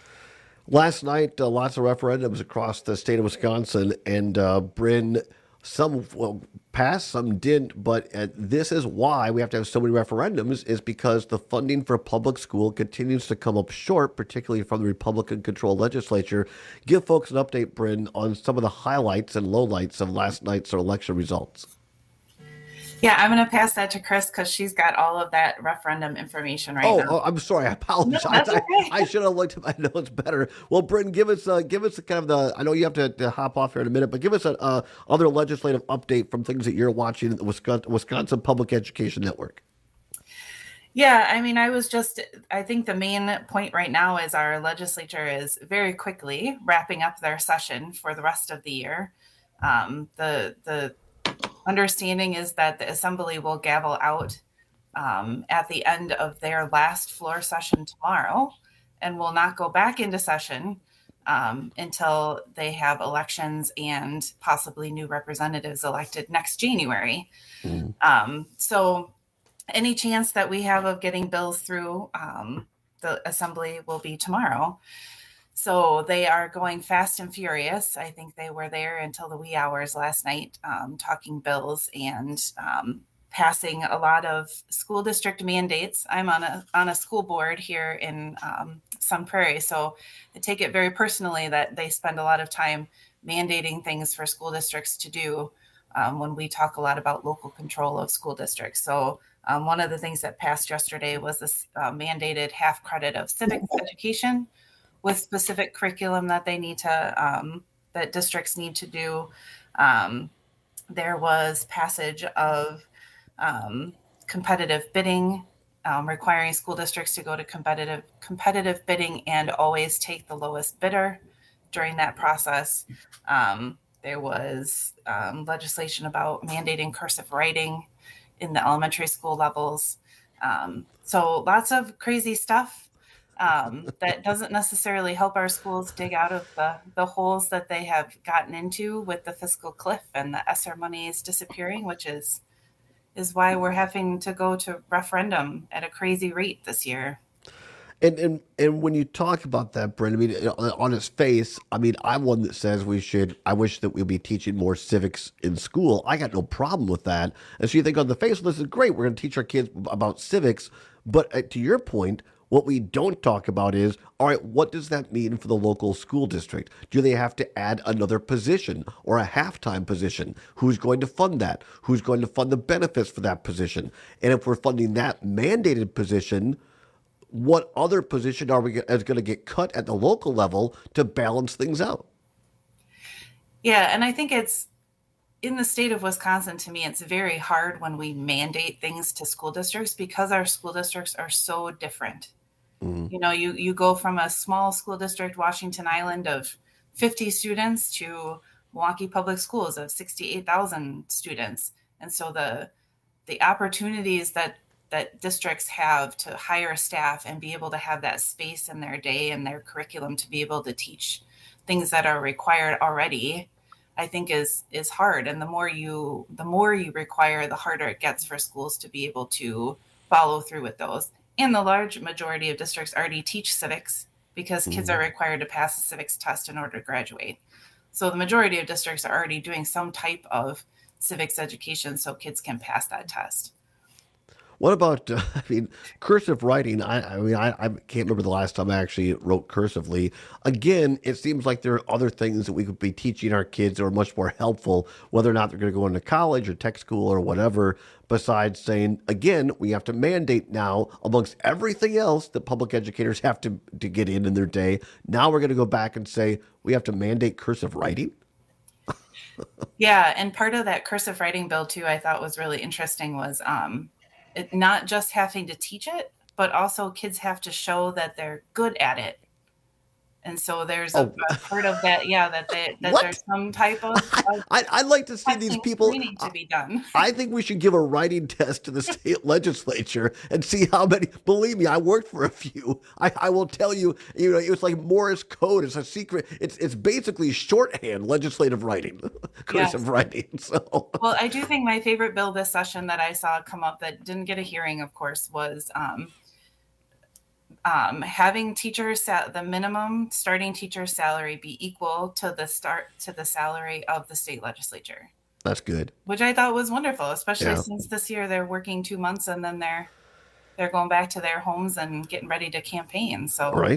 Last night, uh, lots of referendums across the state of Wisconsin, and uh, Bryn, some well, passed, some didn't, but uh, this is why we have to have so many referendums, is because the funding for public school continues to come up short, particularly from the Republican-controlled legislature. Give folks an update, Bryn, on some of the highlights and lowlights of last night's election results.
Yeah, I'm going to pass that to Chris because she's got all of that referendum information right
oh,
now.
Oh, I'm sorry. I apologize.
No, that's okay.
I, I should have looked at my notes better. Well, Bryn, give us uh, give us a kind of the. I know you have to, to hop off here in a minute, but give us an uh, other legislative update from things that you're watching at the Wisconsin, Wisconsin Public Education Network.
Yeah, I mean, I was just. I think the main point right now is our legislature is very quickly wrapping up their session for the rest of the year. Um, the the. Understanding is that the assembly will gavel out um, at the end of their last floor session tomorrow, and will not go back into session um, until they have elections and possibly new representatives elected next January. Mm-hmm. Um, so any chance that we have of getting bills through um, the assembly will be tomorrow. So they are going fast and furious. I think they were there until the wee hours last night, um, talking bills and um, passing a lot of school district mandates. I'm on a on a school board here in um, Sun Prairie, so I take it very personally that they spend a lot of time mandating things for school districts to do um, when we talk a lot about local control of school districts. So um, one of the things that passed yesterday was this uh, mandated half credit of civics education with specific curriculum that they need to, um, that districts need to do. Um, there was passage of um, competitive bidding, um, requiring school districts to go to competitive competitive bidding and always take the lowest bidder during that process. Um, there was um, legislation about mandating cursive writing in the elementary school levels. Um, so lots of crazy stuff um, that doesn't necessarily help our schools dig out of the, the holes that they have gotten into with the fiscal cliff and the ESSER monies disappearing, which is is why we're having to go to referendum at a crazy rate this year.
And, and and when you talk about that, Brent, I mean, on its face, I mean, I'm one that says we should, I wish that we'd be teaching more civics in school. I got no problem with that. And so you think on the face, well, this is great. We're going to teach our kids about civics. But to your point, what we don't talk about is, all right, what does that mean for the local school district? Do they have to add another position or a halftime position? Who's going to fund that? Who's going to fund the benefits for that position? And if we're funding that mandated position, what other position are we is going to get cut at the local level to balance things out?
Yeah, and I think it's in the state of Wisconsin, to me, it's very hard when we mandate things to school districts because our school districts are so different. Mm-hmm. You know, you, you go from a small school district, Washington Island, of fifty students to Milwaukee Public Schools of sixty-eight thousand students. And so the the opportunities that that districts have to hire staff and be able to have that space in their day and their curriculum to be able to teach things that are required already, I think is is hard. And the more you the more you require, the harder it gets for schools to be able to follow through with those. And the large majority of districts already teach civics because kids
Mm-hmm.
are required to pass a civics test in order to graduate. So the majority of districts are already doing some type of civics education so kids can pass that test.
What about, uh, I mean, cursive writing? I, I mean, I, I can't remember the last time I actually wrote cursively. Again, it seems like there are other things that we could be teaching our kids that are much more helpful, whether or not they're going to go into college or tech school or whatever, besides saying, again, we have to mandate now, amongst everything else that public educators have to, to get in in their day. Now we're going to go back and say, we have to mandate cursive writing?
Yeah, and part of that cursive writing bill, too, I thought was really interesting was um, it, not just having to teach it, but also kids have to show that they're good at it. And so there's a,
Oh.
a part of that, yeah, that they, that
What?
there's some type of, of
I, I'd like to see these
testing
people.
screening to be done.
I think we should give a writing test to the state legislature and see how many. Believe me, I worked for a few. I, I will tell you, you know, it was like Morse code. It's a secret. It's it's basically shorthand legislative writing, cursive
Yes.
writing. So
Well, I do think my favorite bill this session that I saw come up that didn't get a hearing, of course, was um, um, having teachers sa- the minimum starting teacher salary be equal to the start to the salary of the state legislature,
that's good.
which I thought was wonderful, especially
Yeah.
since this year they're working two months and then they're they're going back to their homes and getting ready to campaign. So
Right.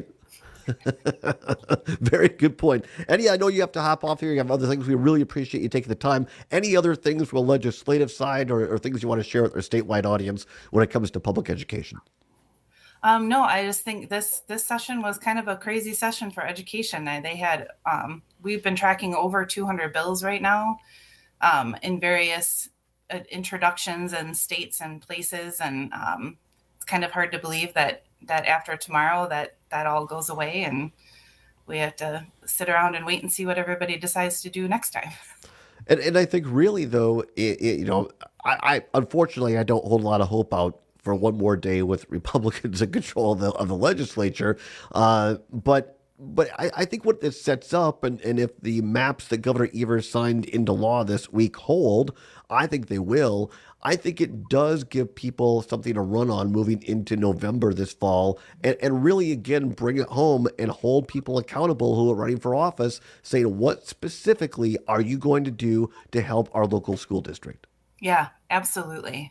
Very good point. Eddie, I know you have to hop off here. You have other things. We really appreciate you taking the time. Any other things from a legislative side or, or things you want to share with our statewide audience when it comes to public education?
Um, no, I just think this this session was kind of a crazy session for education. I, they had um, we've been tracking over two hundred bills right now um, in various uh, introductions and states and places, and um, it's kind of hard to believe that that after tomorrow that that all goes away and we have to sit around and wait and see what everybody decides to do next time.
And and I think really though, it, it, you know, I, I unfortunately I don't hold a lot of hope out for one more day with Republicans in control of the of the legislature. Uh, but but I, I think what this sets up, and, and if the maps that Governor Evers signed into law this week hold, I think they will. I think it does give people something to run on moving into November this fall, and, and really, again, bring it home and hold people accountable who are running for office, saying, what specifically are you going to do to help our local school district?
Yeah, absolutely.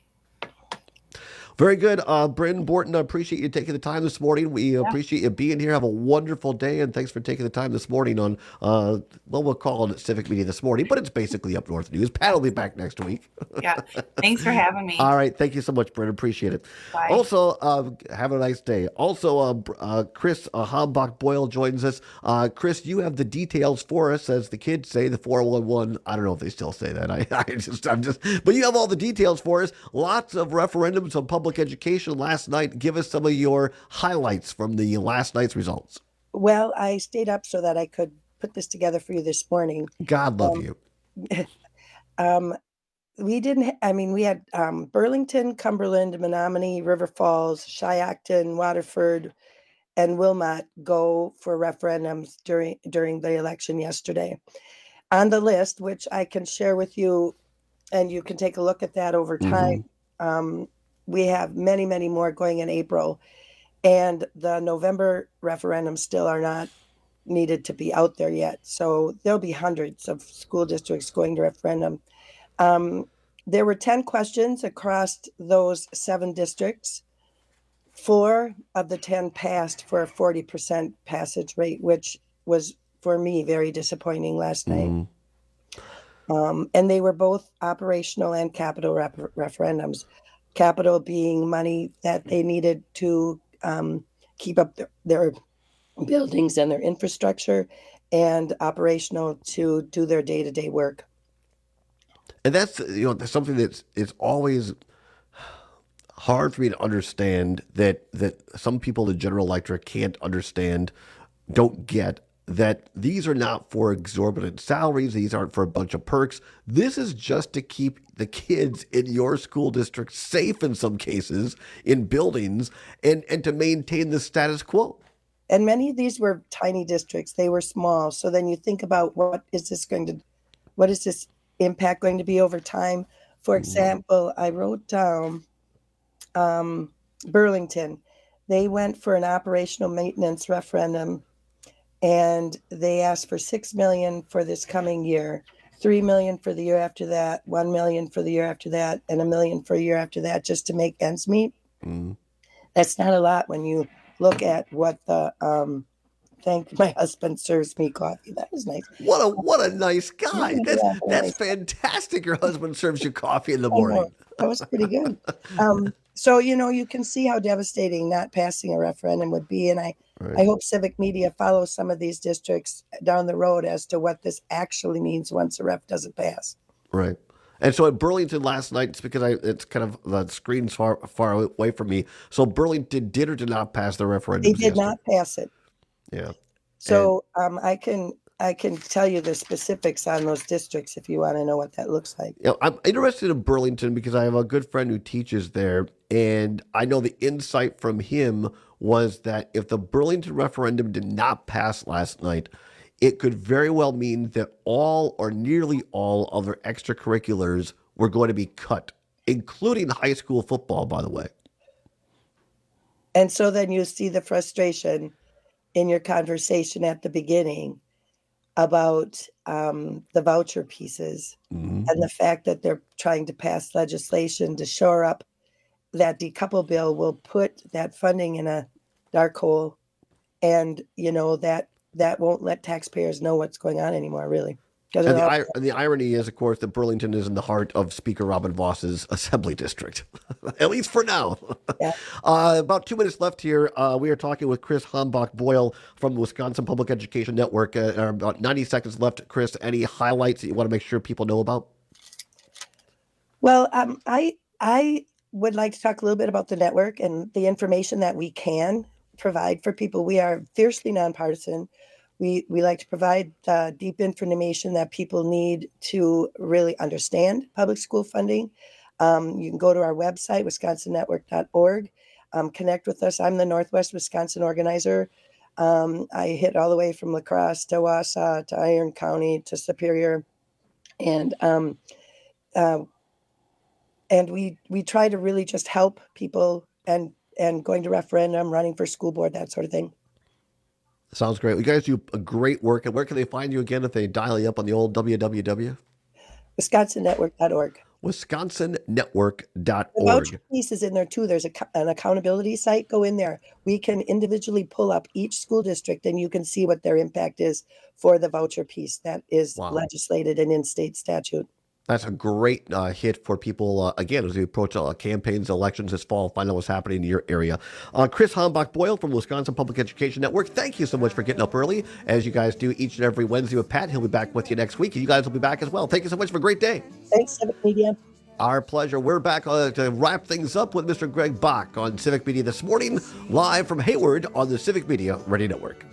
Very good. Uh, Bryn Borton, I appreciate you taking the time this morning. We yeah. appreciate you being here. Have a wonderful day, and thanks for taking the time this morning on, uh, well, we'll call it Civic Media This Morning, but it's basically Up North News. Pat will be back next week.
Yeah. Thanks for having me.
All right. Thank you so much, Bryn. Appreciate it.
Bye.
Also, uh, have a nice day. Also, uh, uh, Chris uh, Hombach-Boyle joins us. Uh, Chris, you have the details for us, as the kids say, the four one one. I don't know if they still say that. I, I just, I'm just, but you have all the details for us. Lots of referendums on public education last night. Give us some of your highlights from the last night's results.
Well, I stayed up so that I could put this together for you this morning.
God love
um,
you.
um, we didn't, I mean, we had um, Burlington, Cumberland, Menominee, River Falls, Shiocton, Waterford, and Wilmot go for referendums during during the election yesterday. On the list, which I can share with you, and you can take a look at that over time, mm-hmm. um, we have many, many more going in April, and the November referendums still are not needed to be out there yet. So there'll be hundreds of school districts going to referendum. Um, there were ten questions across those seven districts. Four of the ten passed for a forty percent passage rate, which was, for me, very disappointing last mm-hmm. night. Um, and they were both operational and capital rep- referendums. Capital being money that they needed to um, keep up their, their buildings and their infrastructure, and operational to do their day-to-day work.
And that's, you know, that's something that's it's always hard for me to understand, that that some people in General Electric can't understand, don't get, that these are not for exorbitant salaries. These aren't for a bunch of perks. This is just to keep the kids in your school district safe in some cases, in buildings, and, and to maintain the status quo.
And many of these were tiny districts. They were small. So then you think about, what is this going to, what is this impact going to be over time? For example, I wrote down um, Burlington. They went for an operational maintenance referendum, and they asked for six million dollars for this coming year, three million dollars for the year after that, one million dollars for the year after that, and a million for a year after that, just to make ends meet. Mm. That's not a lot when you look at what the, um, thank my husband serves me coffee. That was nice.
What a what a nice guy. That's, yeah, that's nice. Fantastic. Your husband serves you coffee in the morning.
That was pretty good. Um, so, you know, you can see how devastating not passing a referendum would be. And I, right. I hope Civic Media follows some of these districts down the road as to what this actually means once a ref doesn't pass.
Right. And so at Burlington last night, it's because I, it's kind of, the screen's far far away from me. So Burlington did or did not pass the referendum?
They did yesterday. Not pass it.
Yeah.
So and, um, I can I can tell you the specifics on those districts if you want to know what that looks like.
You know, I'm interested in Burlington because I have a good friend who teaches there, and I know the insight from him was that if the Burlington referendum did not pass last night, it could very well mean that all or nearly all of their extracurriculars were going to be cut, including high school football, by the way.
And so then you see the frustration in your conversation at the beginning about um, the voucher pieces mm-hmm. and the fact that they're trying to pass legislation to shore up that decouple bill will put that funding in a dark hole. And, you know, that that won't let taxpayers know what's going on anymore, really.
And the, all- and the irony is, of course, that Burlington is in the heart of Speaker Robin Voss's assembly district, at least for now. Yeah. Uh, about two minutes left here. Uh, we are talking with Chris Hombach-Boyle from the Wisconsin Public Education Network. Uh, about ninety seconds left. Chris, any highlights that you want to make sure people know about?
Well, um, I I would like to talk a little bit about the network and the information that we can provide for people. We are fiercely nonpartisan. We we like to provide uh, deep information that people need to really understand public school funding. Um, you can go to our website, wisconsin network dot org, um, connect with us. I'm the Northwest Wisconsin organizer. Um, I hit all the way from La Crosse to Wausau to Iron County to Superior. And um, uh, and we we try to really just help people and, and going to referendum, running for school board, that sort of thing.
Sounds great. You guys do a great work. And where can they find you again if they dial you up on the old W W W?
Wisconsin Network dot org.
Wisconsin Network dot
The
org.
voucher piece is in there too. There's a, an accountability site. Go in there. We can individually pull up each school district and you can see what their impact is for the voucher piece that is
Wow.
legislated and in state statute.
That's a great uh, hit for people, uh, again, as we approach uh, campaigns, elections this fall, find out what's happening in your area. Uh, Chris Hombach-Boyle from Wisconsin Public Education Network, thank you so much for getting up early, as you guys do each and every Wednesday with Pat. He'll be back with you next week, and you guys will be back as well. Thank you so much for a great day.
Thanks, Civic Media.
Our pleasure. We're back uh, to wrap things up with Mister Greg Bach on Civic Media this morning, live from Hayward on the Civic Media Radio Network.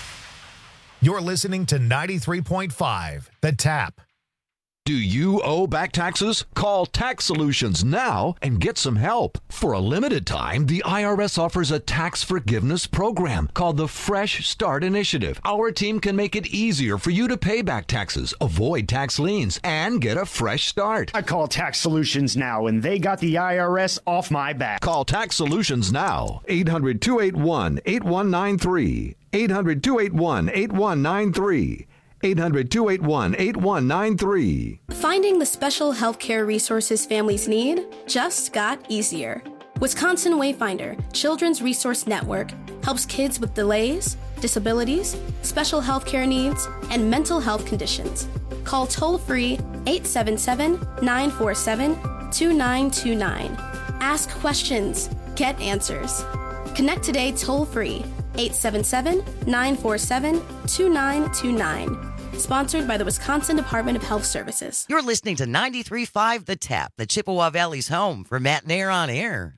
You're listening to ninety-three point five, The Tap.
Do you owe back taxes? Call Tax Solutions now and get some help. For a limited time, the I R S offers a tax forgiveness program called the Fresh Start Initiative. Our team can make it easier for you to pay back taxes, avoid tax liens, and get a fresh start.
I call Tax Solutions now, and they got the I R S off my back.
Call Tax Solutions now. eight hundred, two eight one, eight one nine three. eight hundred, two eight one, eight one nine three. eight hundred, two eight one, eight one nine three.
Finding the special healthcare resources families need just got easier. Wisconsin Wayfinder, Children's Resource Network, helps kids with delays, disabilities, special healthcare needs, and mental health conditions. Call toll-free eight seven seven, nine four seven, two nine two nine. Ask questions, get answers. Connect today toll-free eight seven seven, nine four seven, two nine two nine. Sponsored by the Wisconsin Department of Health Services.
You're listening to ninety-three point five The Tap, the Chippewa Valley's home for Matt and Air on Air.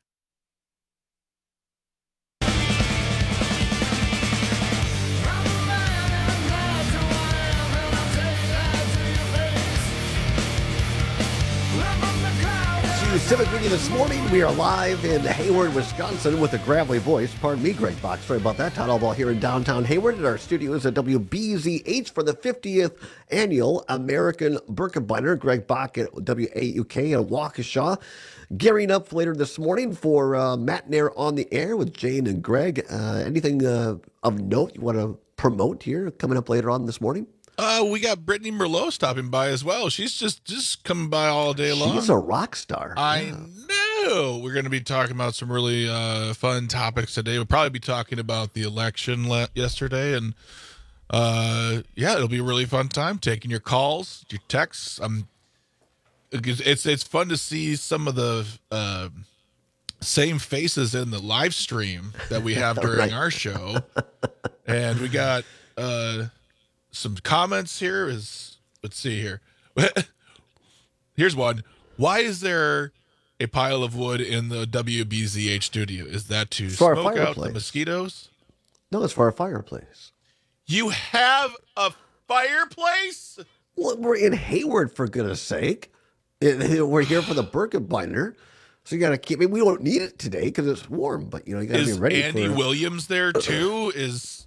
Civic Media this morning. We are live in Hayward, Wisconsin with a gravelly voice. Pardon me, Greg Bach. Sorry about that. Todd Allball here in downtown Hayward. And our studio is at W B Z H for the fiftieth Annual American Birkebeiner. Greg Bach at W A U K in Waukesha. Gearing up later this morning for uh, Matt and Air on the Air with Jane and Greg. Uh, anything uh, of note you want to promote here coming up later on this morning?
Uh, we got Brittany Merlot stopping by as well. She's just just coming by all day long.
She's a rock star.
I
yeah.
know. We're going to be talking about some really uh, fun topics today. We'll probably be talking about the election le- yesterday, and uh, yeah, it'll be a really fun time. Taking your calls, your texts. Um, it's it's fun to see some of the uh, same faces in the live stream that we have during
right.
our show, and we got. Uh, Some comments here is, let's see here. Here's one. Why is there a pile of wood in the W B Z H studio? Is that to
For
smoke
our
out
fireplace.
the mosquitoes?
No, it's for our fireplace.
You have a fireplace?
Well, we're in Hayward, for goodness sake. It- We're here for the Birkebeiner. So you got to keep it. We don't need it today because it's warm, but you know, you got to be
Is
ready
Andy
for
Williams there too? Is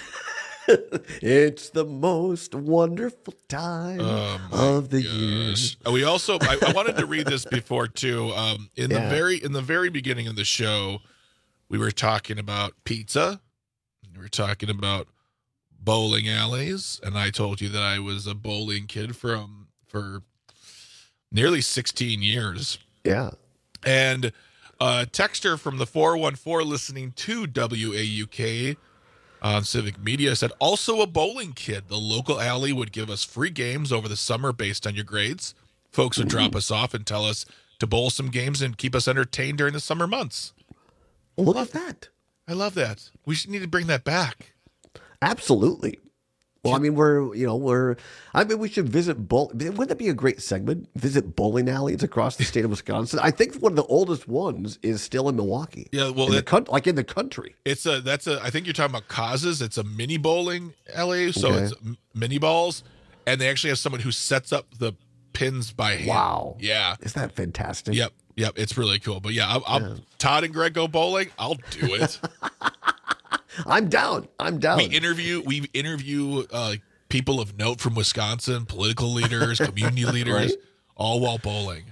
It's the most wonderful time
Oh,
of the year.
Uh, we also I, I wanted to read this before too. Um, in
Yeah.
the very in the very beginning of the show, we were talking about pizza. We were talking about bowling alleys, and I told you that I was a bowling kid from for nearly sixteen years.
Yeah.
And a texter from the four one four listening to W A U K on Civic Media said, also a bowling kid. The local alley would give us free games over the summer based on your grades. Folks would drop us off and tell us to bowl some games and keep us entertained during the summer months.
Look at that.
I love that. We should need to bring that back.
Absolutely. Well, I mean, we're, you know, we're, I mean, we should visit, bowl, wouldn't that be a great segment? Visit bowling alleys across the state of Wisconsin. I think one of the oldest ones is still in Milwaukee.
Yeah, well,
in the
it-
coun- like in the country.
It's a, that's a, I think you're talking about Causes. It's a mini bowling alley. So
Okay.
it's m- mini balls. And they actually have someone who sets up the pins by hand.
Wow.
Yeah.
Isn't that fantastic?
Yep. Yep. It's really cool. But yeah, I'll, I'll
Yeah.
Todd and Greg go bowling. I'll do it.
I'm down. I'm down.
We interview we interview uh, people of note from Wisconsin, political leaders, community leaders,
Right.
all while bowling.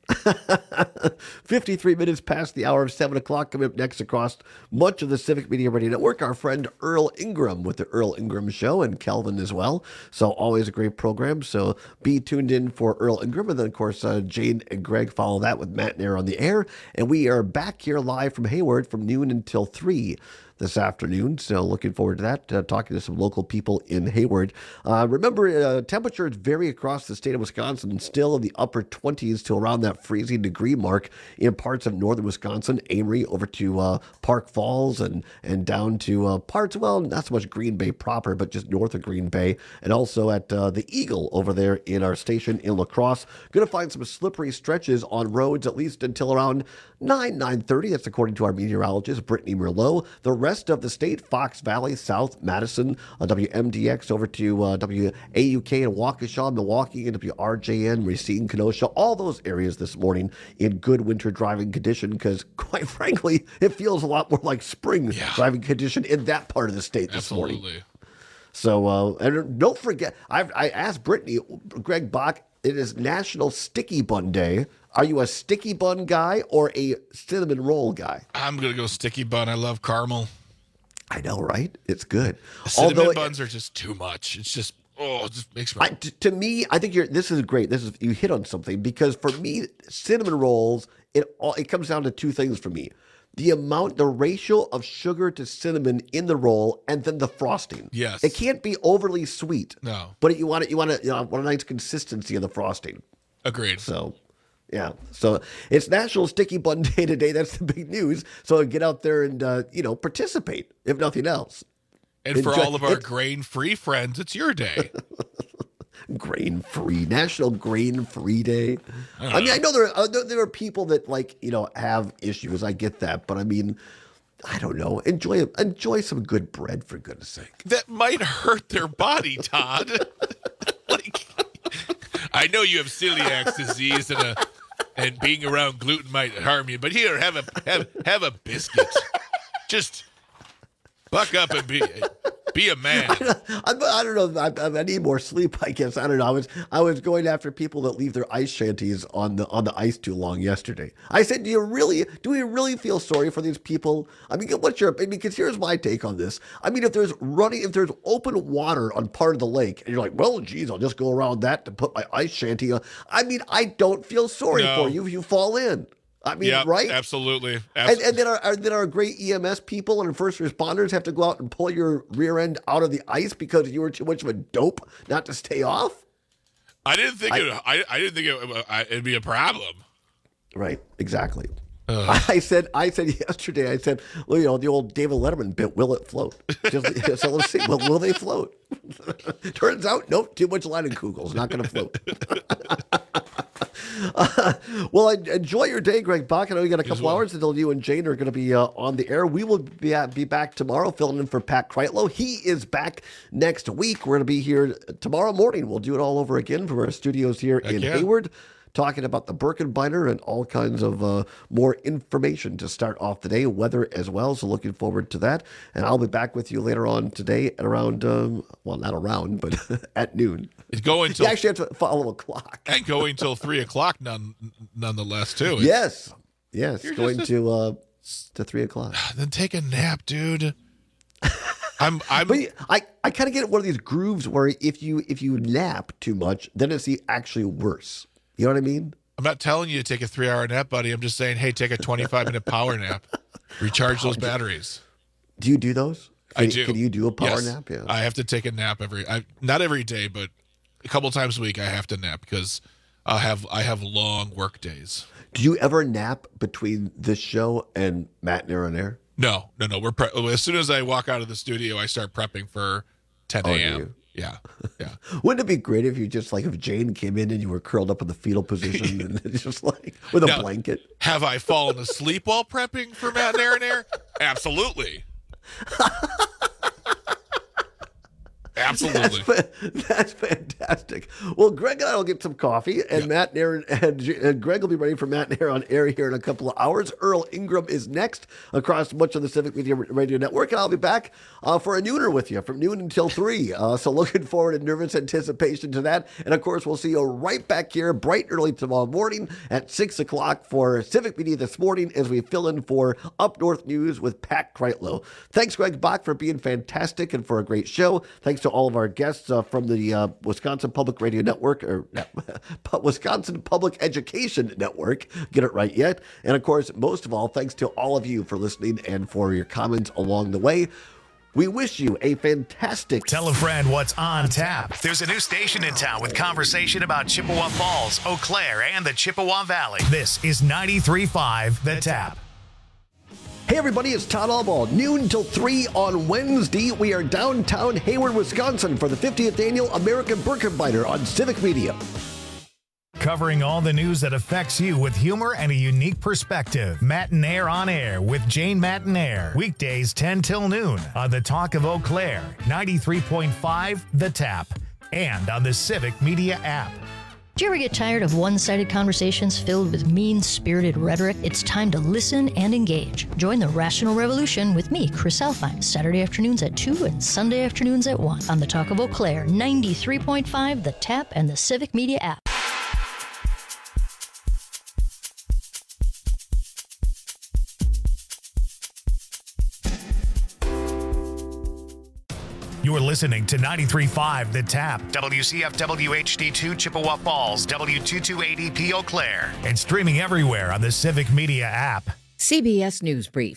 fifty-three minutes past the hour of seven o'clock. Coming up next across much of the Civic Media Radio Network, our friend Earl Ingram with the Earl Ingram Show, and Kelvin as well. So always a great program. So be tuned in for Earl Ingram. And then, of course, uh, Jane and Greg follow that with Matt and Air on the air. And we are back here live from Hayward from noon until three this afternoon. So looking forward to that, uh, talking to some local people in Hayward. Uh, remember, uh, temperatures vary across the state of Wisconsin, still in the upper twenties to around that freezing degree mark in parts of northern Wisconsin, Amory over to uh, Park Falls and, and down to uh, parts, well, not so much Green Bay proper, but just north of Green Bay, and also at uh, the Eagle over there in our station in La Crosse. Going to find some slippery stretches on roads at least until around nine, nine thirty. That's according to our meteorologist, Brittany Merlot. The rest of the state, Fox Valley, South, Madison, uh, W M D X over to uh, W A U K in Waukesha, Milwaukee, and W R J N, Racine, Kenosha, all those areas this morning in good winter driving condition because, quite frankly, it feels a lot more like spring yeah. driving condition in that part of the state this
Absolutely.
morning. So, uh, and don't forget, I've, I asked Brittany, Greg Bach, it is National Sticky Bun Day. Are you a sticky bun guy or a cinnamon roll guy?
I'm going to go sticky bun. I love caramel.
I know, right? It's good.
Cinnamon
Although
buns are just too much. It's just, oh, it just makes me...
I, t- to me, I think you're. This is great. This is you hit on something because for me, cinnamon rolls, it all it comes down to two things for me: the amount, the ratio of sugar to cinnamon in the roll, and then the frosting.
Yes,
it can't be overly sweet.
No,
but you want it. You want to. You know, want a nice consistency of the frosting.
Agreed.
So. Yeah, so it's National Sticky Bun Day today. That's the big news. So get out there and, uh, you know, participate, if nothing else.
And for
Enjoy-
all of our
it-
grain-free friends, it's your day.
Grain-free, National Grain-Free Day. I, I mean, I know there are, uh, there are people that, like, you know, have issues. I get that. But, I mean, I don't know. Enjoy enjoy some good bread, for goodness sake.
That might hurt their body, Todd. Like, I know you have celiac disease and a... And being around gluten might harm you, but here, have a have have a biscuit. Just buck up and be be a man.
I don't, I, I don't know. I, I need more sleep. I guess I don't know. I was I was going after people that leave their ice shanties on the on the ice too long yesterday. I said, do you really? Do we really feel sorry for these people? I mean, what's your? I mean, because here's my take on this. I mean, if there's running, if there's open water on part of the lake, and you're like, well, geez, I'll just go around that to put my ice shanty on. I mean, I don't feel sorry
No.
for you if you fall in. I mean,
Yep,
right?
Absolutely.
And, and then our, our then our great E M S people and first responders have to go out and pull your rear end out of the ice because you were too much of a dope not to stay off.
I didn't think
I-
it. I, I didn't think it, uh, it'd be a problem.
Right, exactly. I said, I said yesterday, I said, well, you know, the old David Letterman bit, will it float? Just, so let's see, will, will they float? Turns out, nope, too much Leinenkugels, not going to float. uh, well, enjoy your day, Greg Bach. I know you got a couple hours until you and Jane are going to be uh, on the air. We will be, uh, be back tomorrow, filling in for Pat Kreitlow. He is back next week. We're going to be here tomorrow morning. We'll do it all over again from our studios here
Heck
in
yeah.
Hayward, talking about the Birkenbeiner and all kinds of uh, more information to start off the day, weather as well. So looking forward to that. And I'll be back with you later on today at around, um, well, not around, but at noon.
It's going
You
till
actually have to follow a clock.
and going till three o'clock, none nonetheless too. It's-
Yes. Yes.
You're
Going
just
to uh, to three o'clock.
Then take a nap, dude. I'm I'm
But I, I kind of get one of these grooves where if you if you nap too much, then it's the actually worse. You know what I mean?
I'm not telling you to take a three hour nap, buddy. I'm just saying, hey, take a twenty-five minute power nap. Recharge those batteries.
Do you do those? Can,
I do.
Can you do a power
Yes.
nap? Yeah.
I have to take a nap every I, not every day, but a couple times a week I have to nap because I have I have long work days.
Do you ever nap between this show and Matt and Aaron Air?
No, no, no. We're pre- as soon as I walk out of the studio, I start prepping for ten
Oh, do
a.m.
you?
Yeah, yeah.
Wouldn't it be great if you just like if Jane came in and you were curled up in the fetal position and just like with a
Now,
blanket?
Have I fallen asleep while prepping for Matt and Aaron Air? Absolutely. Absolutely.
That's, that's fantastic. Well, Greg and I will get some coffee, and yep. Matt and Aaron and, and Greg will be ready for Matt and Aaron on air here in a couple of hours. Earl Ingram is next across much of the Civic Media Radio Network, and I'll be back uh, for a nooner with you from noon until three. Uh, so looking forward in nervous anticipation to that. And of course, we'll see you right back here bright and early tomorrow morning at six o'clock for Civic Media This Morning as we fill in for Up North News with Pat Kreitlow. Thanks, Greg Bach, for being fantastic and for a great show. Thanks to all of our guests uh, from the uh, Wisconsin Public Radio Network, or uh, Wisconsin Public Education Network. Get it right yet. And of course, most of all, thanks to all of you for listening and for your comments along the way. We wish you a fantastic...
Tell a friend what's on tap. There's a new station in town with conversation about Chippewa Falls, Eau Claire, and the Chippewa Valley. This is ninety-three point five The Tap.
Hey everybody, it's Todd Albaugh. Noon till three on Wednesday. We are downtown Hayward, Wisconsin for the fiftieth Annual American Birkenbiter on Civic Media.
Covering all the news that affects you with humor and a unique perspective. Matinaire on Air with Jane Matinaire. Weekdays ten till noon on the Talk of Eau Claire, ninety-three point five The Tap, and on the Civic Media app.
Do you ever get tired of one-sided conversations filled with mean-spirited rhetoric? It's time to listen and engage. Join the Rational Revolution with me, Chris Alfine, Saturday afternoons at two and Sunday afternoons at one on the Talk of Eau Claire, ninety-three point five The Tap, and the Civic Media app.
You're listening to ninety-three point five The Tap, W C F W H D two Chippewa Falls, W two two eight E P Eau Claire, and streaming everywhere on the Civic Media app.
C B S News Brief.